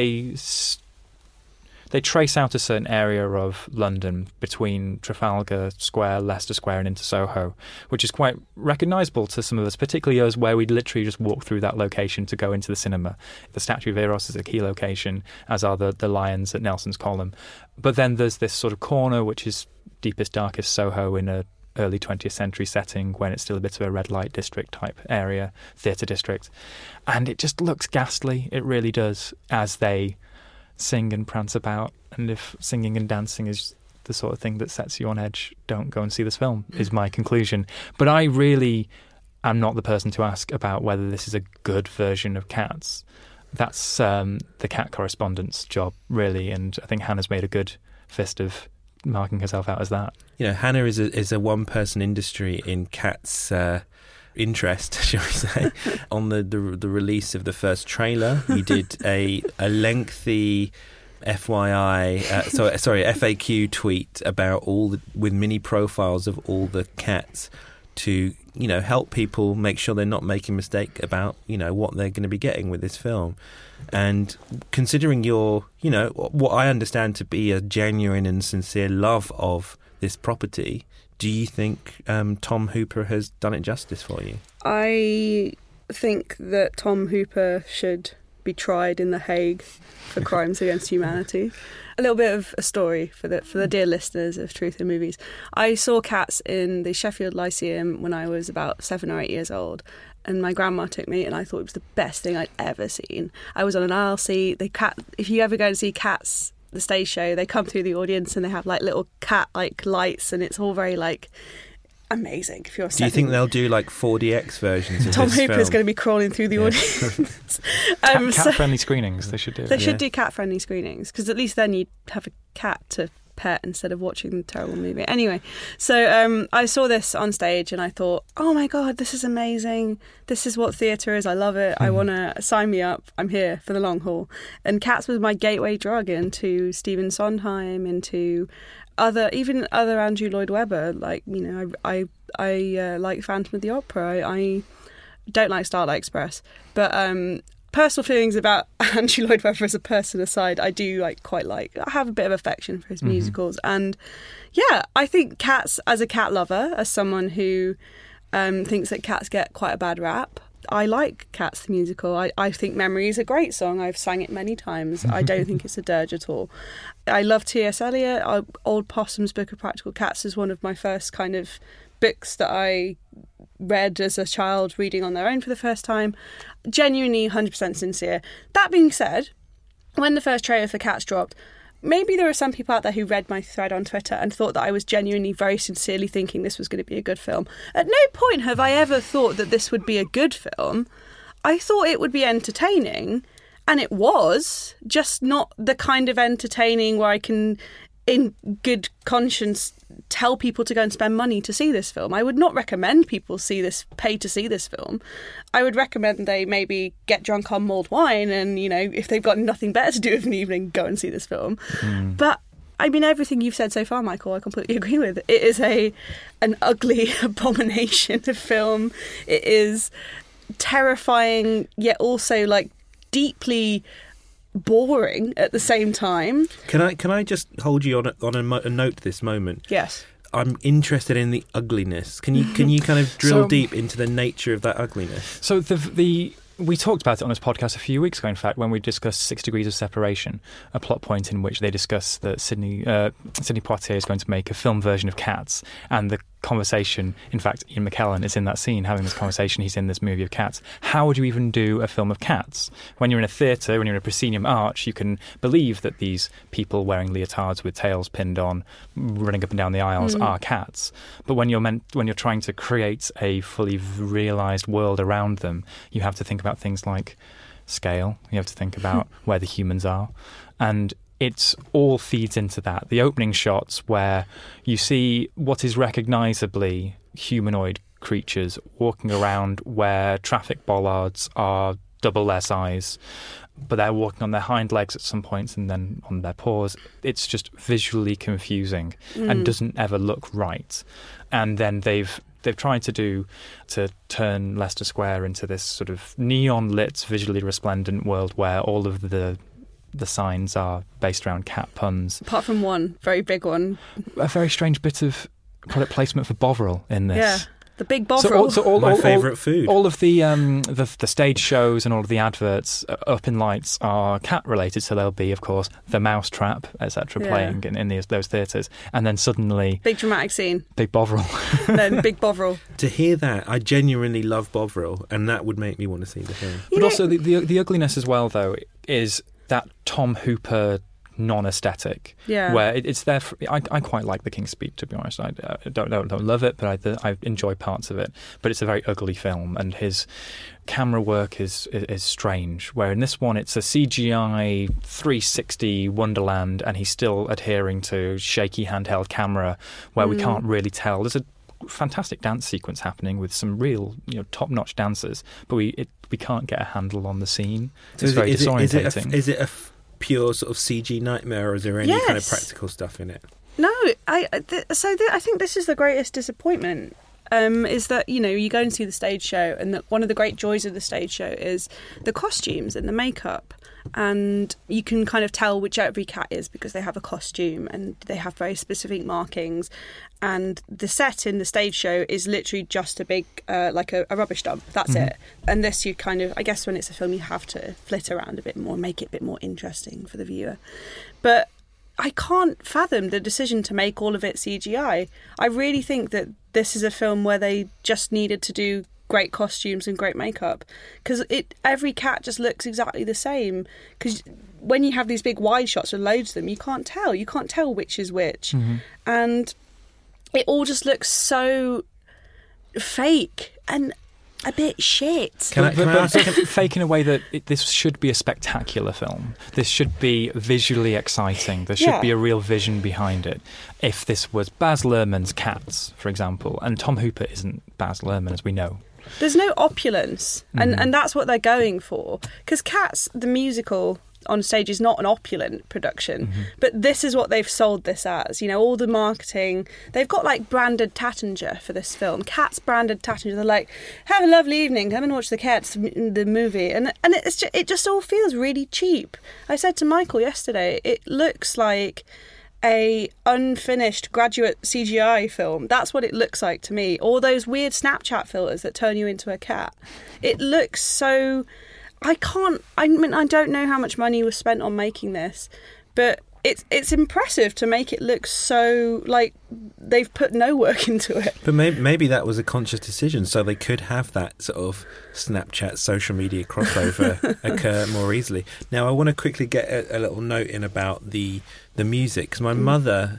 they trace out a certain area of London between Trafalgar Square, Leicester Square and into Soho, which is quite recognisable to some of us, particularly us where we'd literally just walk through that location to go into the cinema. The Statue of Eros is a key location, as are the lions at Nelson's Column. But then there's this sort of corner which is deepest, darkest Soho in a early 20th century setting when it's still a bit of a red light district type area, theatre district. And it just looks ghastly, it really does, as they sing and prance about. And if singing and dancing is the sort of thing that sets you on edge, don't go and see this film, is my conclusion. But I really am not the person to ask about whether this is a good version of Cats. That's the cat correspondent's job, really, and I think Hannah's made a good fist of marking herself out as that. You know, Hannah is a one-person industry in Cats' interest, shall we say. On the release of the first trailer, we did a lengthy FAQ tweet about with mini profiles of all the cats to, you know, help people make sure they're not making a mistake about, you know, what they're going to be getting with this film. And considering your, you know, what I understand to be a genuine and sincere love of this property, do you think Tom Hooper has done it justice for you? I think that Tom Hooper should be tried in The Hague for crimes against humanity. A little bit of a story for the dear listeners of Truth in Movies. I saw Cats in the Sheffield Lyceum when I was about 7 or 8 years old, and my grandma took me, and I thought it was the best thing I'd ever seen. I was on an aisle seat. If you ever go to see Cats, the stage show, they come through the audience and they have like little cat like lights, and it's all very like amazing. If you're do you think they'll do like 4DX versions of Tom this Hooper's film? going to be crawling through the audience. Cat-friendly screenings, they should do. They should do cat-friendly screenings, because at least then you'd have a cat to pet instead of watching the terrible movie. Anyway, so I saw this on stage and I thought, oh my God, this is amazing. This is what theatre is. I love it. I want to sign me up. I'm here for the long haul. And Cats was my gateway drug into Stephen Sondheim, into other Andrew Lloyd Webber. Like, you know, I like Phantom of the Opera. I don't like Starlight Express, but personal feelings about Andrew Lloyd Webber as a person aside, I do I have a bit of affection for his musicals. And yeah, I think Cats, as a cat lover, as someone who thinks that cats get quite a bad rap, I like Cats the musical. I think Memory is a great song. I've sang it many times. I don't think it's a dirge at all. I love T.S. Eliot. Old Possum's Book of Practical Cats is one of my first kind of books that I read as a child, reading on their own for the first time. Genuinely 100% sincere. That being said, when the first trailer for Cats dropped, maybe there are some people out there who read my thread on Twitter and thought that I was genuinely, very sincerely thinking this was going to be a good film. At no point have I ever thought that this would be a good film. I thought it would be entertaining, and it was, just not the kind of entertaining where I can, in good conscience, tell people to go and spend money to see this film. I would not recommend people pay to see this film. I would recommend they maybe get drunk on mulled wine and, you know, if they've got nothing better to do with an evening, go and see this film. But I mean, everything you've said so far, Michael, I completely agree with. It is an ugly abomination of film. It is terrifying, yet also like deeply boring at the same time. Can I just hold you on a note this moment? Yes. I'm interested in the ugliness. Can you kind of drill deep into the nature of that ugliness? So we talked about it on this podcast a few weeks ago, in fact, when we discussed 6 Degrees of Separation, a plot point in which they discuss that Sidney Poitier is going to make a film version of Cats, and the conversation. In fact, Ian McKellen is in that scene having this conversation. He's in this movie of Cats. How would you even do a film of cats? When you're in a theatre, when you're in a proscenium arch, you can believe that these people wearing leotards with tails pinned on, running up and down the aisles are cats. But when you're trying to create a fully realised world around them, you have to think about things like scale. You have to think about where the humans are. And it all feeds into that. The opening shots where you see what is recognisably humanoid creatures walking around where traffic bollards are double their size, but they're walking on their hind legs at some points and then on their paws. It's just visually confusing and doesn't ever look right. And then they've tried to turn Leicester Square into this sort of neon-lit, visually resplendent world where all of the signs are based around cat puns. Apart from one very big one. A very strange bit of product placement for Bovril in this. Yeah, the big Bovril. My favourite food. All of the stage shows and all of the adverts up in lights are cat related, so there'll be, of course, the Mousetrap, etc., playing in those theatres, and then suddenly big dramatic scene. Big Bovril. Then big Bovril. To hear that, I genuinely love Bovril, and that would make me want to see the film. But also the ugliness as well, though, is that Tom Hooper non-aesthetic, where it's there. I quite like The King's Speech, to be honest. I don't love it, but I enjoy parts of it. But it's a very ugly film, and his camera work is strange. Where in this one, it's a CGI 360 Wonderland, and he's still adhering to shaky handheld camera, where we can't really tell. There's a fantastic dance sequence happening with some real, top-notch dancers, but we can't get a handle on the scene. So it's very disorientating. Is it a pure sort of CG nightmare, or is there any kind of practical stuff in it? No, I think this is the greatest disappointment. Is that you go and see the stage show, and that one of the great joys of the stage show is the costumes and the makeup, and you can kind of tell which every cat is because they have a costume and they have very specific markings, and the set in the stage show is literally just a big like a rubbish dump. That's it. And this, you kind of, I guess when it's a film, you have to flit around a bit more, make it a bit more interesting for the viewer. But I can't fathom the decision to make all of it CGI. I really think that this is a film where they just needed to do great costumes and great makeup, because every cat just looks exactly the same. Because when you have these big wide shots with loads of them, you can't tell which is which, and it all just looks so fake and a bit shit. Can I fake in a way that this should be a spectacular film. This should be visually exciting. There should be a real vision behind it. If this was Baz Luhrmann's Cats, for example, and Tom Hooper isn't Baz Luhrmann, as we know. There's no opulence, and that's what they're going for. Because Cats, the musical on stage, is not an opulent production, but this is what they've sold this as. All the marketing, they've got like branded Tattinger for this film. Cats branded Tattinger. They're like, have a lovely evening, come and watch the Cats, the movie, and it just all feels really cheap. I said to Michael yesterday, it looks like a unfinished graduate CGI film. That's what it looks like to me. All those weird Snapchat filters that turn you into a cat. It looks so... I don't know how much money was spent on making this, but it's impressive to make it look so like they've put no work into it. But maybe that was a conscious decision, so they could have that sort of Snapchat social media crossover occur more easily. Now, I want to quickly get a little note in about the music, because my mother...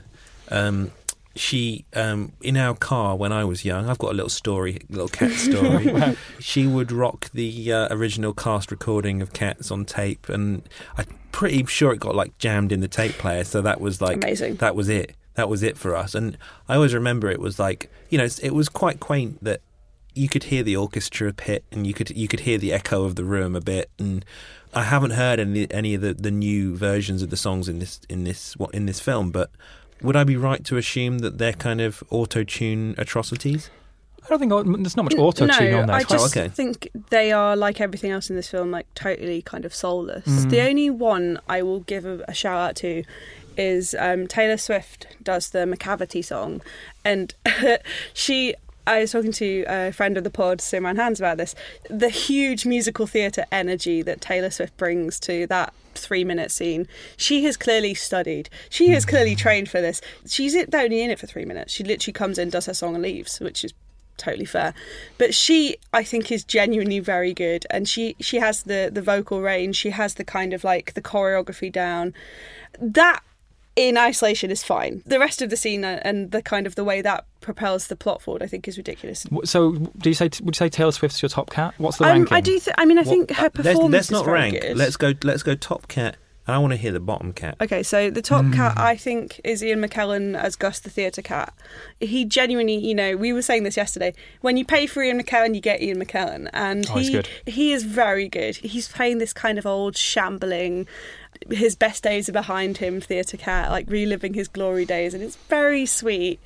she in our car when I was young, I've got a little cat story. Wow. She would rock the original cast recording of Cats on tape, and I'm pretty sure it got like jammed in the tape player, so that was like amazing. That was it for us. And I always remember it was like, it was quite quaint that you could hear the orchestra pit, and you could hear the echo of the room a bit. And I haven't heard any of the new versions of the songs in this film, but would I be right to assume that they're kind of auto-tune atrocities? I don't think there's not much auto-tune on there. I just think they are, like everything else in this film, like totally kind of soulless. The only one I will give a shout out to is Taylor Swift does the McCavity song, and I was talking to a friend of the pod, Simran Hans, about this. The huge musical theatre energy that Taylor Swift brings to that 3-minute scene, she has clearly studied. She has clearly trained for this. She's only in it for 3 minutes. She literally comes in, does her song and leaves, which is totally fair. But she, I think, is genuinely very good. And she has the vocal range. She has the kind of like the choreography down. That in isolation is fine. The rest of the scene and the kind of the way that propels the plot forward, I think, is ridiculous. So, would you say Taylor Swift's your top cat? What's the ranking? I do. I think her performance. Let's not is very rank. good. Let's go top cat. I want to hear the bottom cat. Okay, so the top cat, I think, is Ian McKellen as Gus the theatre cat. He genuinely, we were saying this yesterday, when you pay for Ian McKellen, you get Ian McKellen. And he is very good. He's playing this kind of old, shambling, his best days are behind him theatre cat, like reliving his glory days, and it's very sweet.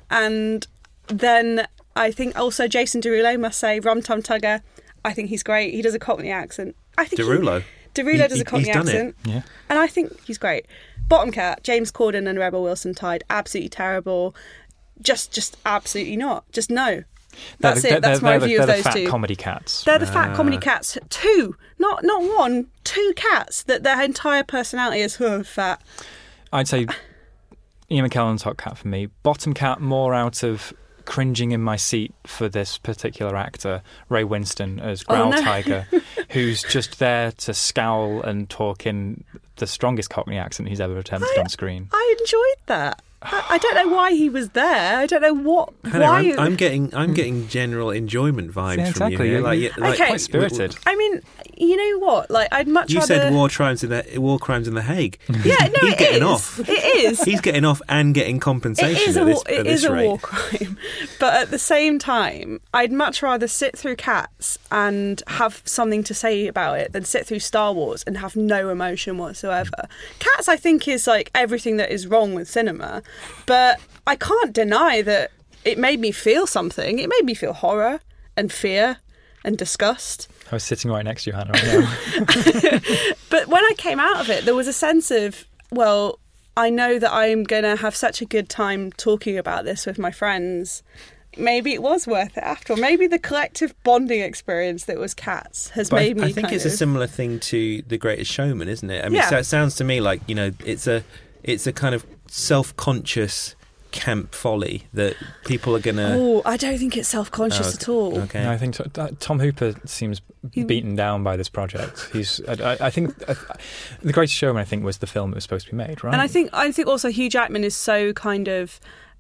And then I think also Jason Derulo, must say, Rum Tum Tugger, I think he's great. He does a Cockney accent. I think Derulo does a Cockney accent. Yeah. And I think he's great. Bottom cat, James Corden and Rebel Wilson tied, absolutely terrible. Just absolutely not. Just no. That's it. That's my view of those two. They're the fat comedy cats. They're the fat comedy cats. Two. Not one. Two cats that their entire personality is fat. I'd say Ian McKellen's top cat for me. Bottom cat, more out of cringing in my seat for this particular actor, Ray Winston as Growl Tiger, who's just there to scowl and talk in the strongest Cockney accent he's ever attempted on screen. I enjoyed that. I don't know why he was there. I don't know why. I'm getting general enjoyment vibes from you. You're quite spirited. I mean, you know what? Like, I'd much rather. You said war crimes in the Hague. Yeah, no, he's getting off. It is. He's getting off and getting compensation. It is a war crime, but at the same time, I'd much rather sit through Cats and have something to say about it than sit through Star Wars and have no emotion whatsoever. Cats, I think, is like everything that is wrong with cinema. But I can't deny that it made me feel something. It made me feel horror and fear and disgust. I was sitting right next to you, Hannah, right now. But when I came out of it, there was a sense of, well, I know that I'm going to have such a good time talking about this with my friends. Maybe it was worth it after all. Maybe the collective bonding experience that was Cats has made me I think it's a similar thing to The Greatest Showman, isn't it? I mean, so it sounds to me like, it's a kind of self-conscious camp folly that people are going to... Oh, I don't think it's self-conscious at all. Okay. No, I think Tom Hooper seems beaten down by this project. I think The Greatest Showman, I think, was the film that was supposed to be made, right? And I think also Hugh Jackman is so kind of...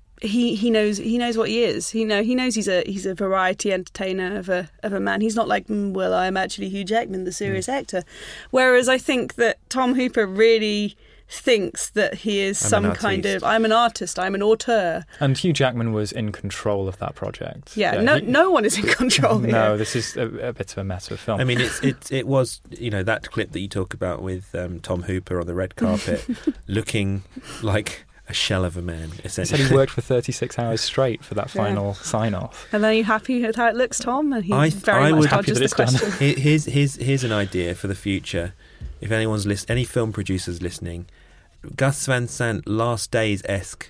He knows what he is. He knows he's a variety entertainer of a man. He's not like, well, I'm actually Hugh Jackman, the serious actor. Whereas I think that Tom Hooper really thinks that he is I'm an artist, I'm an auteur. And Hugh Jackman was in control of that project. Yeah, no one is in control here. No, this is a bit of a mess of a film. I mean, it was, that clip that you talk about with Tom Hooper on the red carpet looking like a shell of a man, essentially. He said he worked for 36 hours straight for that final sign-off. And are you happy with how it looks, Tom? And he very much dodges the question. Here's an idea for the future. If any film producers listening, Gus Van Sant Last Days-esque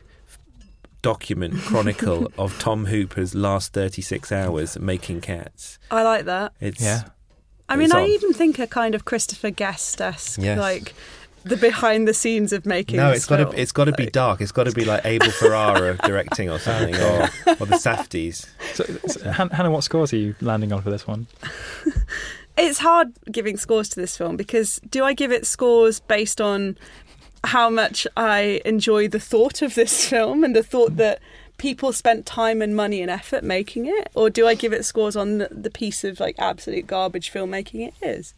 document chronicle of Tom Hooper's last 36 hours making Cats. I like that. I mean, I even think a kind of Christopher Guest-esque, like the behind the scenes of making. No, it's got to be dark. It's got to be like Abel Ferrara directing or something, or the Safdies. So, Hannah, what scores are you landing on for this one? It's hard giving scores to this film because do I give it scores based on how much I enjoy the thought of this film and the thought that people spent time and money and effort making it, or do I give it scores on the piece of like absolute garbage filmmaking it is?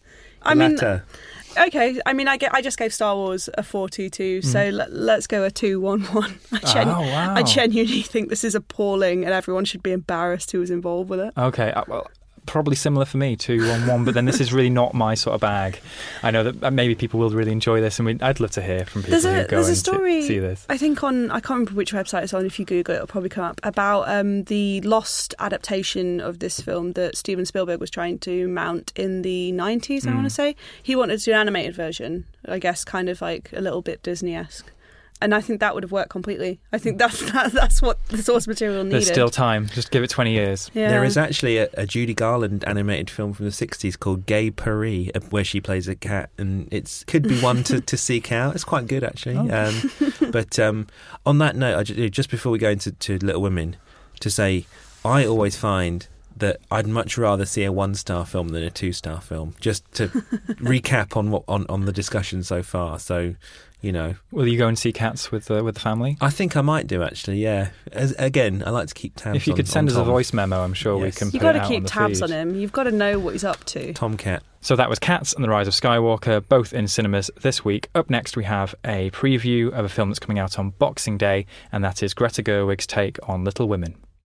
Okay, I mean, I just gave Star Wars a 4.22, so let's go a 2.11. I genuinely think this is appalling and everyone should be embarrassed who was involved with it. Okay, well, probably similar for me, 2.11, but then this is really not my sort of bag. I know that maybe people will really enjoy this, and I'd love to hear from people who go and see this. I think I can't remember which website it's on, if you Google it, it'll probably come up, about the Lost adaptation of this film that Steven Spielberg was trying to mount in the 90s, I want to say. He wanted to do an animated version, I guess, kind of like a little bit Disney-esque. And I think that would have worked completely. I think that's what the source material needed. There's still time. Just give it 20 years. Yeah. There is actually a Judy Garland animated film from the 60s called Gay Paris, where she plays a cat, and it could be one to seek out. It's quite good, actually. Oh. But on that note, just before we go into Little Women, to say, I always find that I'd much rather see a 1-star film than a 2-star film, just to recap on the discussion so far. So, you know. Will you go and see Cats with the family? I think I might do, actually, yeah. Again, I like to keep tabs on If you could send us Tom. a voice memo, I'm sure we Yes. can put You've it got out to keep on the tabs feed. on him. You've got to know what he's up to. Tomcat. So that was Cats and the Rise of Skywalker, both in cinemas this week. Up next, we have a preview of a film that's coming out on Boxing Day, and that is Greta Gerwig's take on Little Women.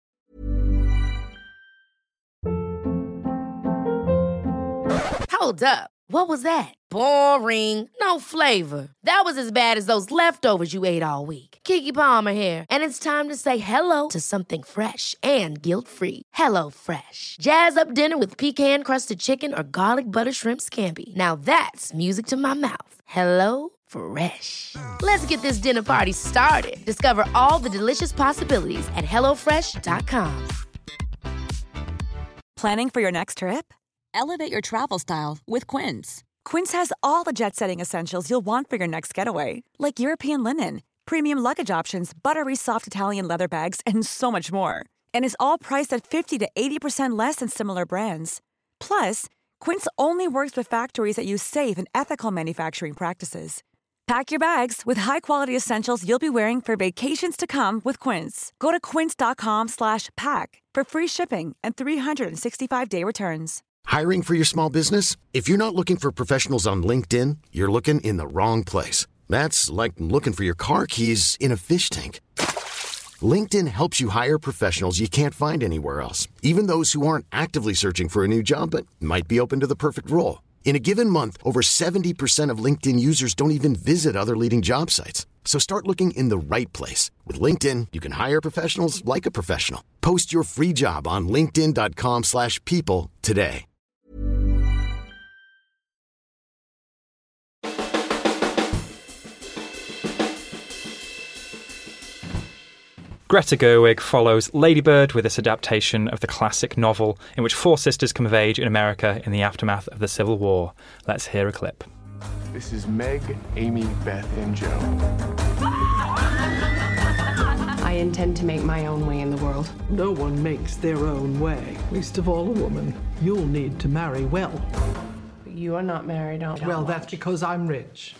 Hold up. What was that? Boring. No flavor. That was as bad as those leftovers you ate all week. Keke Palmer here, and it's time to say hello to something fresh and guilt-free. HelloFresh. Jazz up dinner with pecan-crusted chicken or garlic butter shrimp scampi. Now that's music to my mouth. HelloFresh. Let's get this dinner party started. Discover all the delicious possibilities at HelloFresh.com. Planning for your next trip? Elevate your travel style with Quince. Quince has all the jet-setting essentials you'll want for your next getaway, like European linen, premium luggage options, buttery soft Italian leather bags, and so much more. And is all priced at 50 to 80% less than similar brands. Plus, Quince only works with factories that use safe and ethical manufacturing practices. Pack your bags with high-quality essentials you'll be wearing for vacations to come with Quince. Go to quince.com/pack for free shipping and 365-day returns. Hiring for your small business? If you're not looking for professionals on LinkedIn, you're looking in the wrong place. That's like looking for your car keys in a fish tank. LinkedIn helps you hire professionals you can't find anywhere else, even those who aren't actively searching for a new job but might be open to the perfect role. In a given month, over 70% of LinkedIn users don't even visit other leading job sites. So start looking in the right place. With LinkedIn, you can hire professionals like a professional. Post your free job on linkedin.com/people today. Greta Gerwig follows Lady Bird with this adaptation of the classic novel in which 4 sisters come of age in America in the aftermath of the Civil War. Let's hear a clip. This is Meg, Amy, Beth, and Joe. I intend to make my own way in the world. No one makes their own way, least of all a woman. You'll need to marry well. But you are not married, aren't you? Well, that's because I'm rich.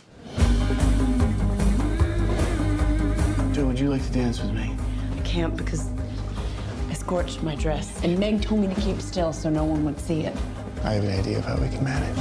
Joe, would you like to dance with me? I can't because I scorched my dress. And Meg told me to keep still so no one would see it. I have an idea of how we can manage.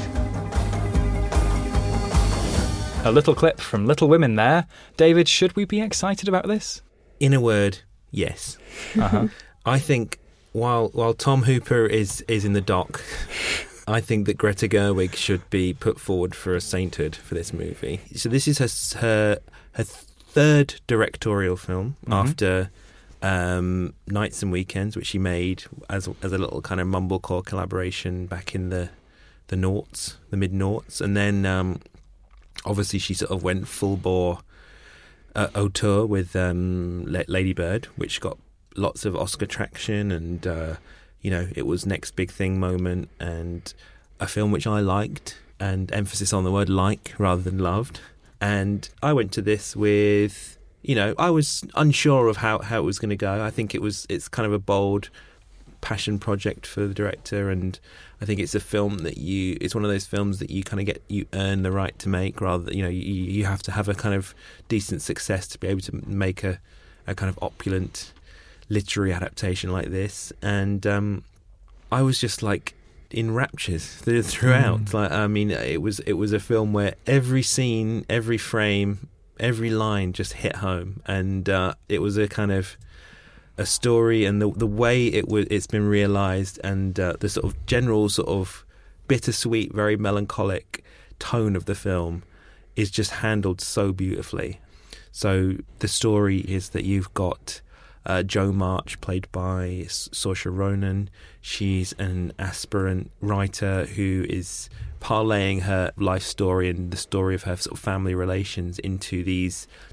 A little clip from Little Women there. David, should we be excited about this? In a word, yes. I think while Tom Hooper is in the dock, I think that Greta Gerwig should be put forward for a sainthood for this movie. So this is her third directorial film after Nights and Weekends, which she made as a little kind of mumblecore collaboration back in the mid-noughts, and then obviously she sort of went full bore auteur with Lady Bird, which got lots of Oscar traction, and it was next big thing moment, and a film which I liked, and emphasis on the word like rather than loved. And I went to this with, I was unsure of how it was going to go. I think it's kind of a bold passion project for the director, and I think it's a film that it's one of those films that you kind of you earn the right to make, rather than, you have to have a kind of decent success to be able to make a kind of opulent literary adaptation like this. And I was just like in raptures throughout. It was a film where every scene, every frame, every line just hit home, and it was a kind of a story, and the way it's been realised, and the sort of general sort of bittersweet, very melancholic tone of the film is just handled so beautifully. So the story is that you've got Jo March, played by Saoirse Ronan. She's an aspirant writer who is parlaying her life story and the story of her sort of family relations into these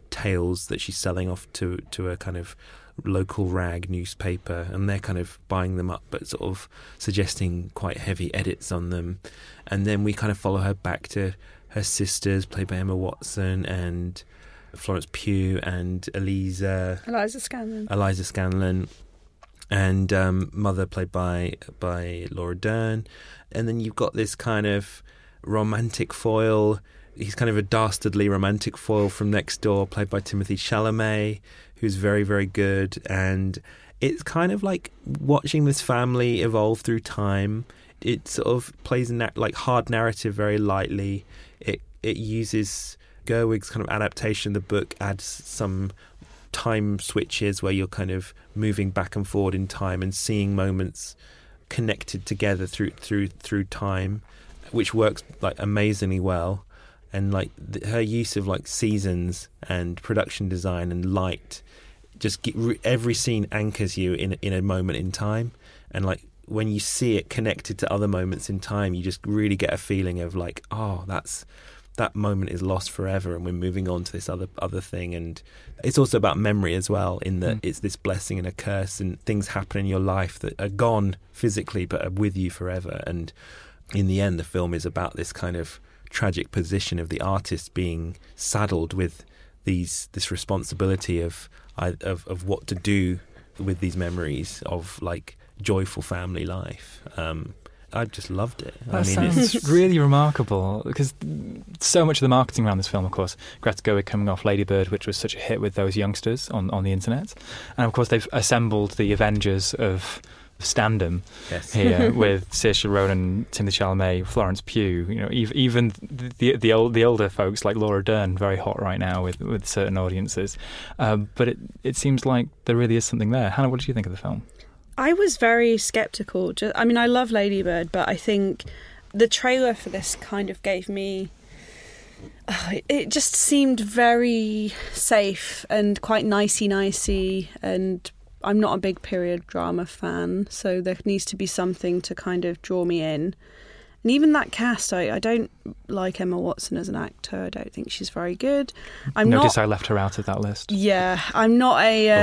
tales that she's selling off to a kind of local rag newspaper, and they're kind of buying them up but sort of suggesting quite heavy edits on them. And then we kind of follow her back to her sisters, played by Emma Watson, and Florence Pugh, and Eliza Scanlon, and mother played by Laura Dern. And then you've got this kind of romantic foil. He's kind of a dastardly romantic foil from next door, played by Timothée Chalamet, who's very, very good. And it's kind of like watching this family evolve through time. It sort of plays like hard narrative very lightly. It uses Gerwig's kind of adaptation of the book, adds some time switches where you're kind of moving back and forward in time and seeing moments connected together through time, which works like amazingly well. And like her use of like seasons and production design and light, just every scene anchors you in a moment in time. And like when you see it connected to other moments in time, you just really get a feeling of like, oh, that moment is lost forever, and we're moving on to this other thing. And it's also about memory as well, in that it's this blessing and a curse, and things happen in your life that are gone physically but are with you forever. And in the end, the film is about this kind of tragic position of the artist being saddled with this responsibility of what to do with these memories of like joyful family life. I just loved it. It's really remarkable, because so much of the marketing around this film, of course, Greta Gerwig coming off Lady Bird, which was such a hit with those youngsters on the internet, and of course they've assembled the Avengers of Standom here with Saoirse Ronan, Timothée Chalamet, Florence Pugh. You know, even the older folks like Laura Dern, very hot right now with certain audiences. But it seems like there really is something there. Hannah, what did you think of the film? I was very sceptical. I mean, I love Lady Bird, but I think the trailer for this kind of gave me... it just seemed very safe and quite nicey, and I'm not a big period drama fan, so there needs to be something to kind of draw me in. And even that cast, I don't like Emma Watson as an actor. I don't think she's very good. Notice I left her out of that list. Yeah, I'm not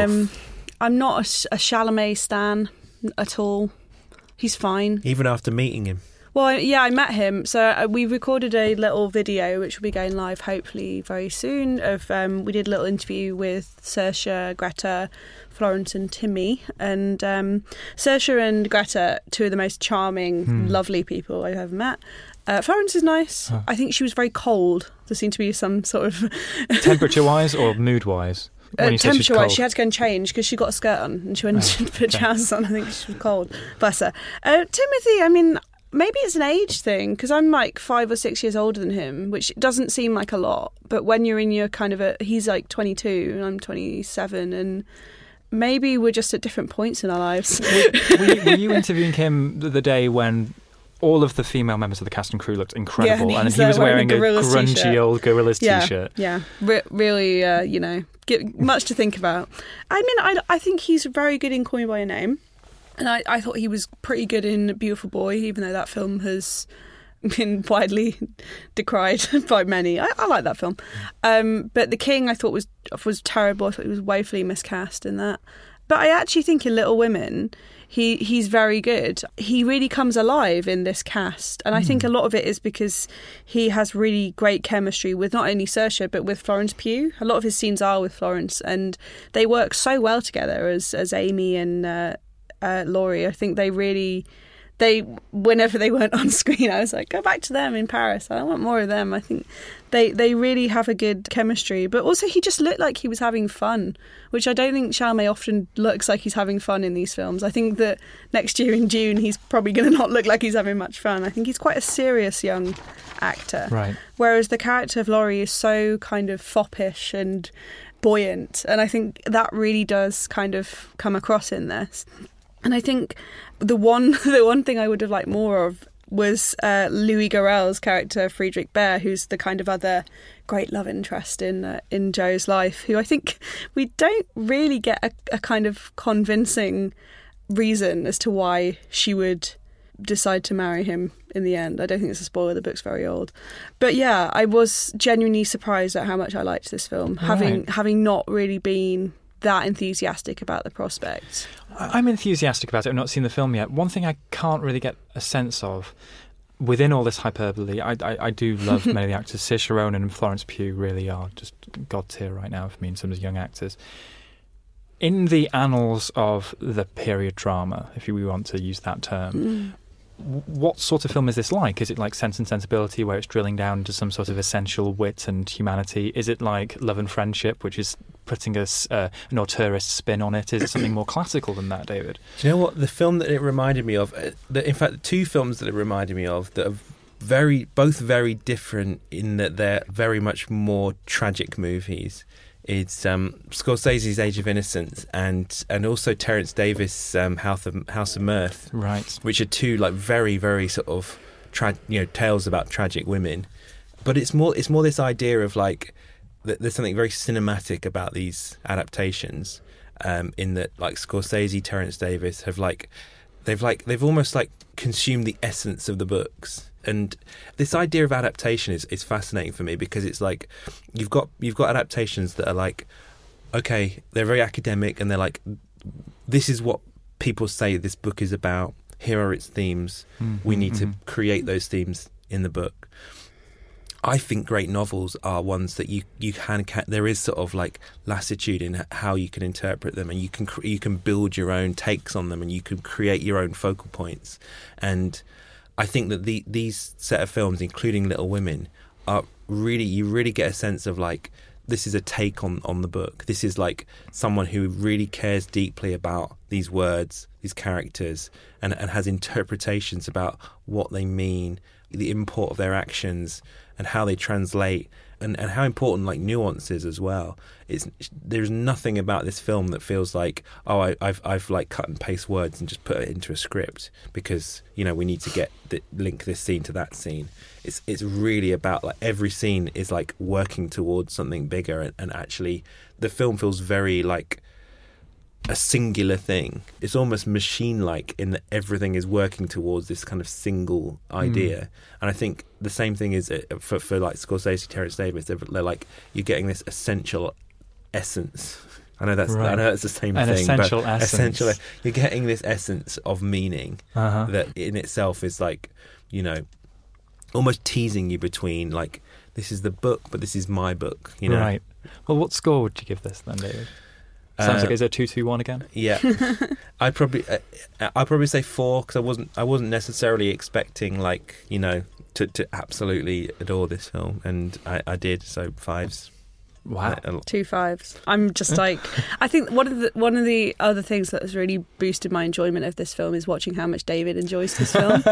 a Chalamet stan at all. He's fine. Even after meeting him? Well, yeah, I met him. So we recorded a little video, which will be going live hopefully very soon. We did a little interview with Saoirse, Greta, Florence and Timmy. And Saoirse and Greta, two of the most charming, lovely people I've ever met. Florence is nice. Oh. I think she was very cold. There seemed to be some sort of... Temperature-wise or mood-wise? Temperature-wise, she had to go and change because she got a skirt on and she went to put trousers on. I think she was cold. Bless her. Timothy, I mean, maybe it's an age thing because I'm like 5 or 6 years older than him, which doesn't seem like a lot. But when you're in your kind of he's like 22 and I'm 27, and maybe we're just at different points in our lives. Were you interviewing him the day when all of the female members of the cast and crew looked incredible, and he was wearing a grungy t-shirt. Old Gorillaz t-shirt? Yeah, really, much to think about. I mean, I think he's very good in Call Me By Your Name, and I thought he was pretty good in Beautiful Boy, even though that film has been widely decried by many. I like that film. But The King I thought was terrible. I thought he was woefully miscast in that. But I actually think in Little Women, he's very good. He really comes alive in this cast. And I think a lot of it is because he has really great chemistry with not only Saoirse, but with Florence Pugh. A lot of his scenes are with Florence, and they work so well together as Amy and Laurie. I think whenever they weren't on screen, I was like, go back to them in Paris. I want more of them. I think they really have a good chemistry. But also he just looked like he was having fun, which I don't think Chalamet often looks like he's having fun in these films. I think that next year in June, he's probably going to not look like he's having much fun. I think he's quite a serious young actor. Right. Whereas the character of Laurie is so kind of foppish and buoyant. And I think that really does kind of come across in this. And I think the one thing I would have liked more of was Louis Garrel's character, Friedrich Baer, who's the kind of other great love interest in Joe's life, who I think we don't really get a kind of convincing reason as to why she would decide to marry him in the end. I don't think it's a spoiler, the book's very old. But yeah, I was genuinely surprised at how much I liked this film, having not really been that enthusiastic about the prospect. I'm enthusiastic about it. I've not seen the film yet. One thing I can't really get a sense of, within all this hyperbole, I do love many of the actors. Saoirse Ronan and Florence Pugh really are just god tier right now for me in terms of young actors. In the annals of the period drama, if we want to use that term, what sort of film is this like? Is it like Sense and Sensibility, where it's drilling down into some sort of essential wit and humanity? Is it like Love and Friendship, which is putting an auteurist spin on it? Is it something more classical than that, David? Do you know what? The film that it reminded me of, in fact, the two films that it reminded me of that are both very different in that they're very much more tragic movies. It's Scorsese's Age of Innocence and also Terence Davies' House of Mirth, right? Which are two like very, very sort of tales about tragic women. But it's more this idea of like there's something very cinematic about these adaptations, in that like Scorsese, Terence Davies they've almost like consumed the essence of the books. And this idea of adaptation is fascinating for me, because it's like you've got adaptations that are like, okay, they're very academic and they're like, this is what people say this book is about. Here are its themes. We need to create those themes in the book. I think great novels are ones that you can there is sort of like lassitude in how you can interpret them, and you can build your own takes on them, and you can create your own focal points. And I think that these set of films, including Little Women, are you really get a sense of like, this is a take on the book. This is like someone who really cares deeply about these words, these characters, and has interpretations about what they mean, the import of their actions, and how they translate, and how important like nuance is as well. There's nothing about this film that feels like, oh, I've like cut and paste words and just put it into a script because we need to link this scene to that scene. It's really about like every scene is like working towards something bigger, and actually the film feels very like a singular thing. It's almost machine-like in that everything is working towards this kind of single idea. And I think the same thing is for like Scorsese, Terence Davies. They're like, you're getting this essential essence. I know that's the same thing. Essential essence. You're getting this essence of meaning that in itself is like, almost teasing you between like, this is the book, but this is my book. Right. Well, what score would you give this then, David? Sounds like, is it 2-2-1 again? Yeah, I'd probably say 4, because I wasn't necessarily expecting like to absolutely adore this film, and I did. So 5s. Wow, 2 5s. I'm just like, I think one of the other things that has really boosted my enjoyment of this film is watching how much David enjoys this film.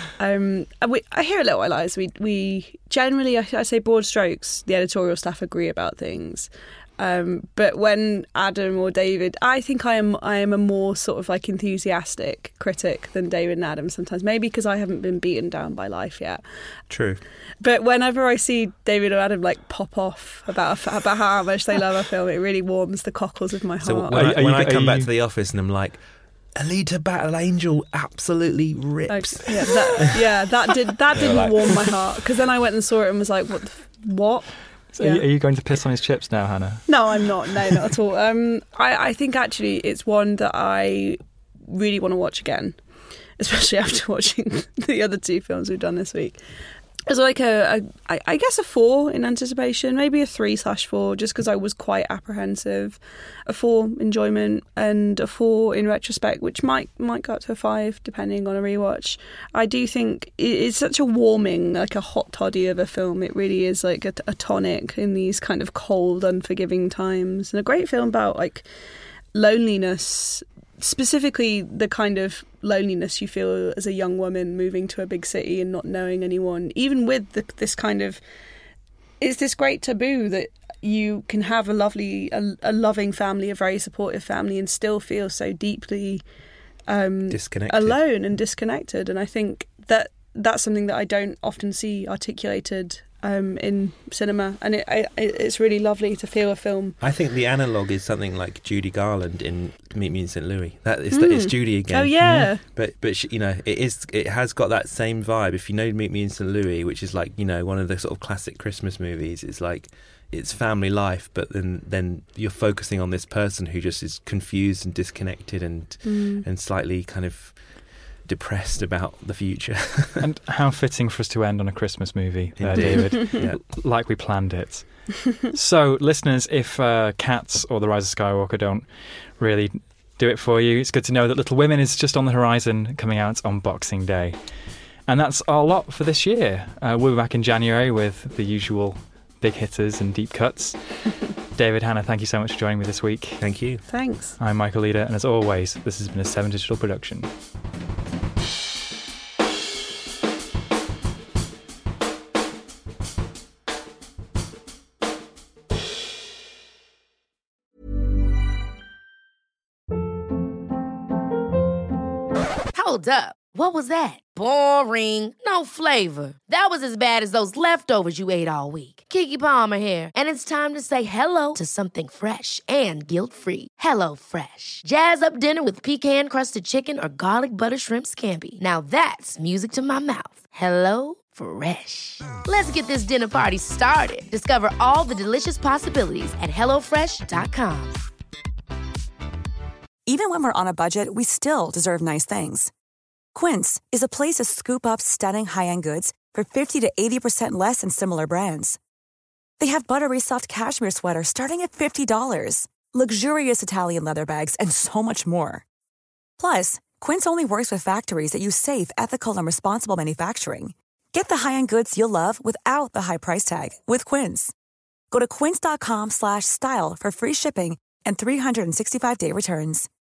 I hear a Little White Lies. We generally, I say broad strokes, the editorial staff agree about things. But when Adam or David, I think I am a more sort of like enthusiastic critic than David and Adam sometimes, maybe because I haven't been beaten down by life yet. True. But whenever I see David or Adam like pop off about how much they love a film, it really warms the cockles of my heart. So when I come back to the office and I'm like, Alita Battle Angel absolutely rips. That didn't warm my heart, because then I went and saw it and was like, what? So are you going to piss on his chips now, Hannah? No, I'm not. No, not at all. I think actually it's one that I really want to watch again, especially after watching the other 2 films we've done this week. It's like I guess a 4 in anticipation, maybe a 3/4, just because I was quite apprehensive. A 4 enjoyment, and a 4 in retrospect, which might go up to a 5 depending on a rewatch. I do think it's such a warming, like a hot toddy of a film. It really is like a tonic in these kind of cold, unforgiving times, and a great film about like loneliness. Specifically, the kind of loneliness you feel as a young woman moving to a big city and not knowing anyone, even with this kind of, it's this great taboo that you can have a loving family, a very supportive family, and still feel so deeply alone and disconnected. And I think that's something that I don't often see articulated in cinema, and it's really lovely to feel a film. I think the analogue is something like Judy Garland in Meet Me in St. Louis. It's Judy again. Oh yeah. But she, it has got that same vibe. If you know Meet Me in St. Louis, which is like one of the sort of classic Christmas movies, it's like it's family life, but then you're focusing on this person who just is confused and disconnected and slightly kind of depressed about the future. And how fitting for us to end on a Christmas movie there, David. Yeah. Like we planned it. So, listeners, if Cats or The Rise of Skywalker don't really do it for you, it's good to know that Little Women is just on the horizon, coming out on Boxing Day. And that's our lot for this year. We'll be back in January with the usual big hitters and deep cuts. David, Hannah, thank you so much for joining me this week. Thank you. Thanks. I'm Michael Leader, and as always, this has been a 7 Digital production. Hold up. What was that? Boring. No flavor. That was as bad as those leftovers you ate all week. Keke Palmer here, and it's time to say hello to something fresh and guilt-free. HelloFresh. Jazz up dinner with pecan-crusted chicken or garlic butter shrimp scampi. Now that's music to my mouth. HelloFresh. Let's get this dinner party started. Discover all the delicious possibilities at HelloFresh.com. Even when we're on a budget, we still deserve nice things. Quince is a place to scoop up stunning high-end goods for 50 to 80% less than similar brands. They have buttery soft cashmere sweaters starting at $50, luxurious Italian leather bags, and so much more. Plus, Quince only works with factories that use safe, ethical, and responsible manufacturing. Get the high-end goods you'll love without the high price tag with Quince. Go to quince.com/style for free shipping and 365-day returns.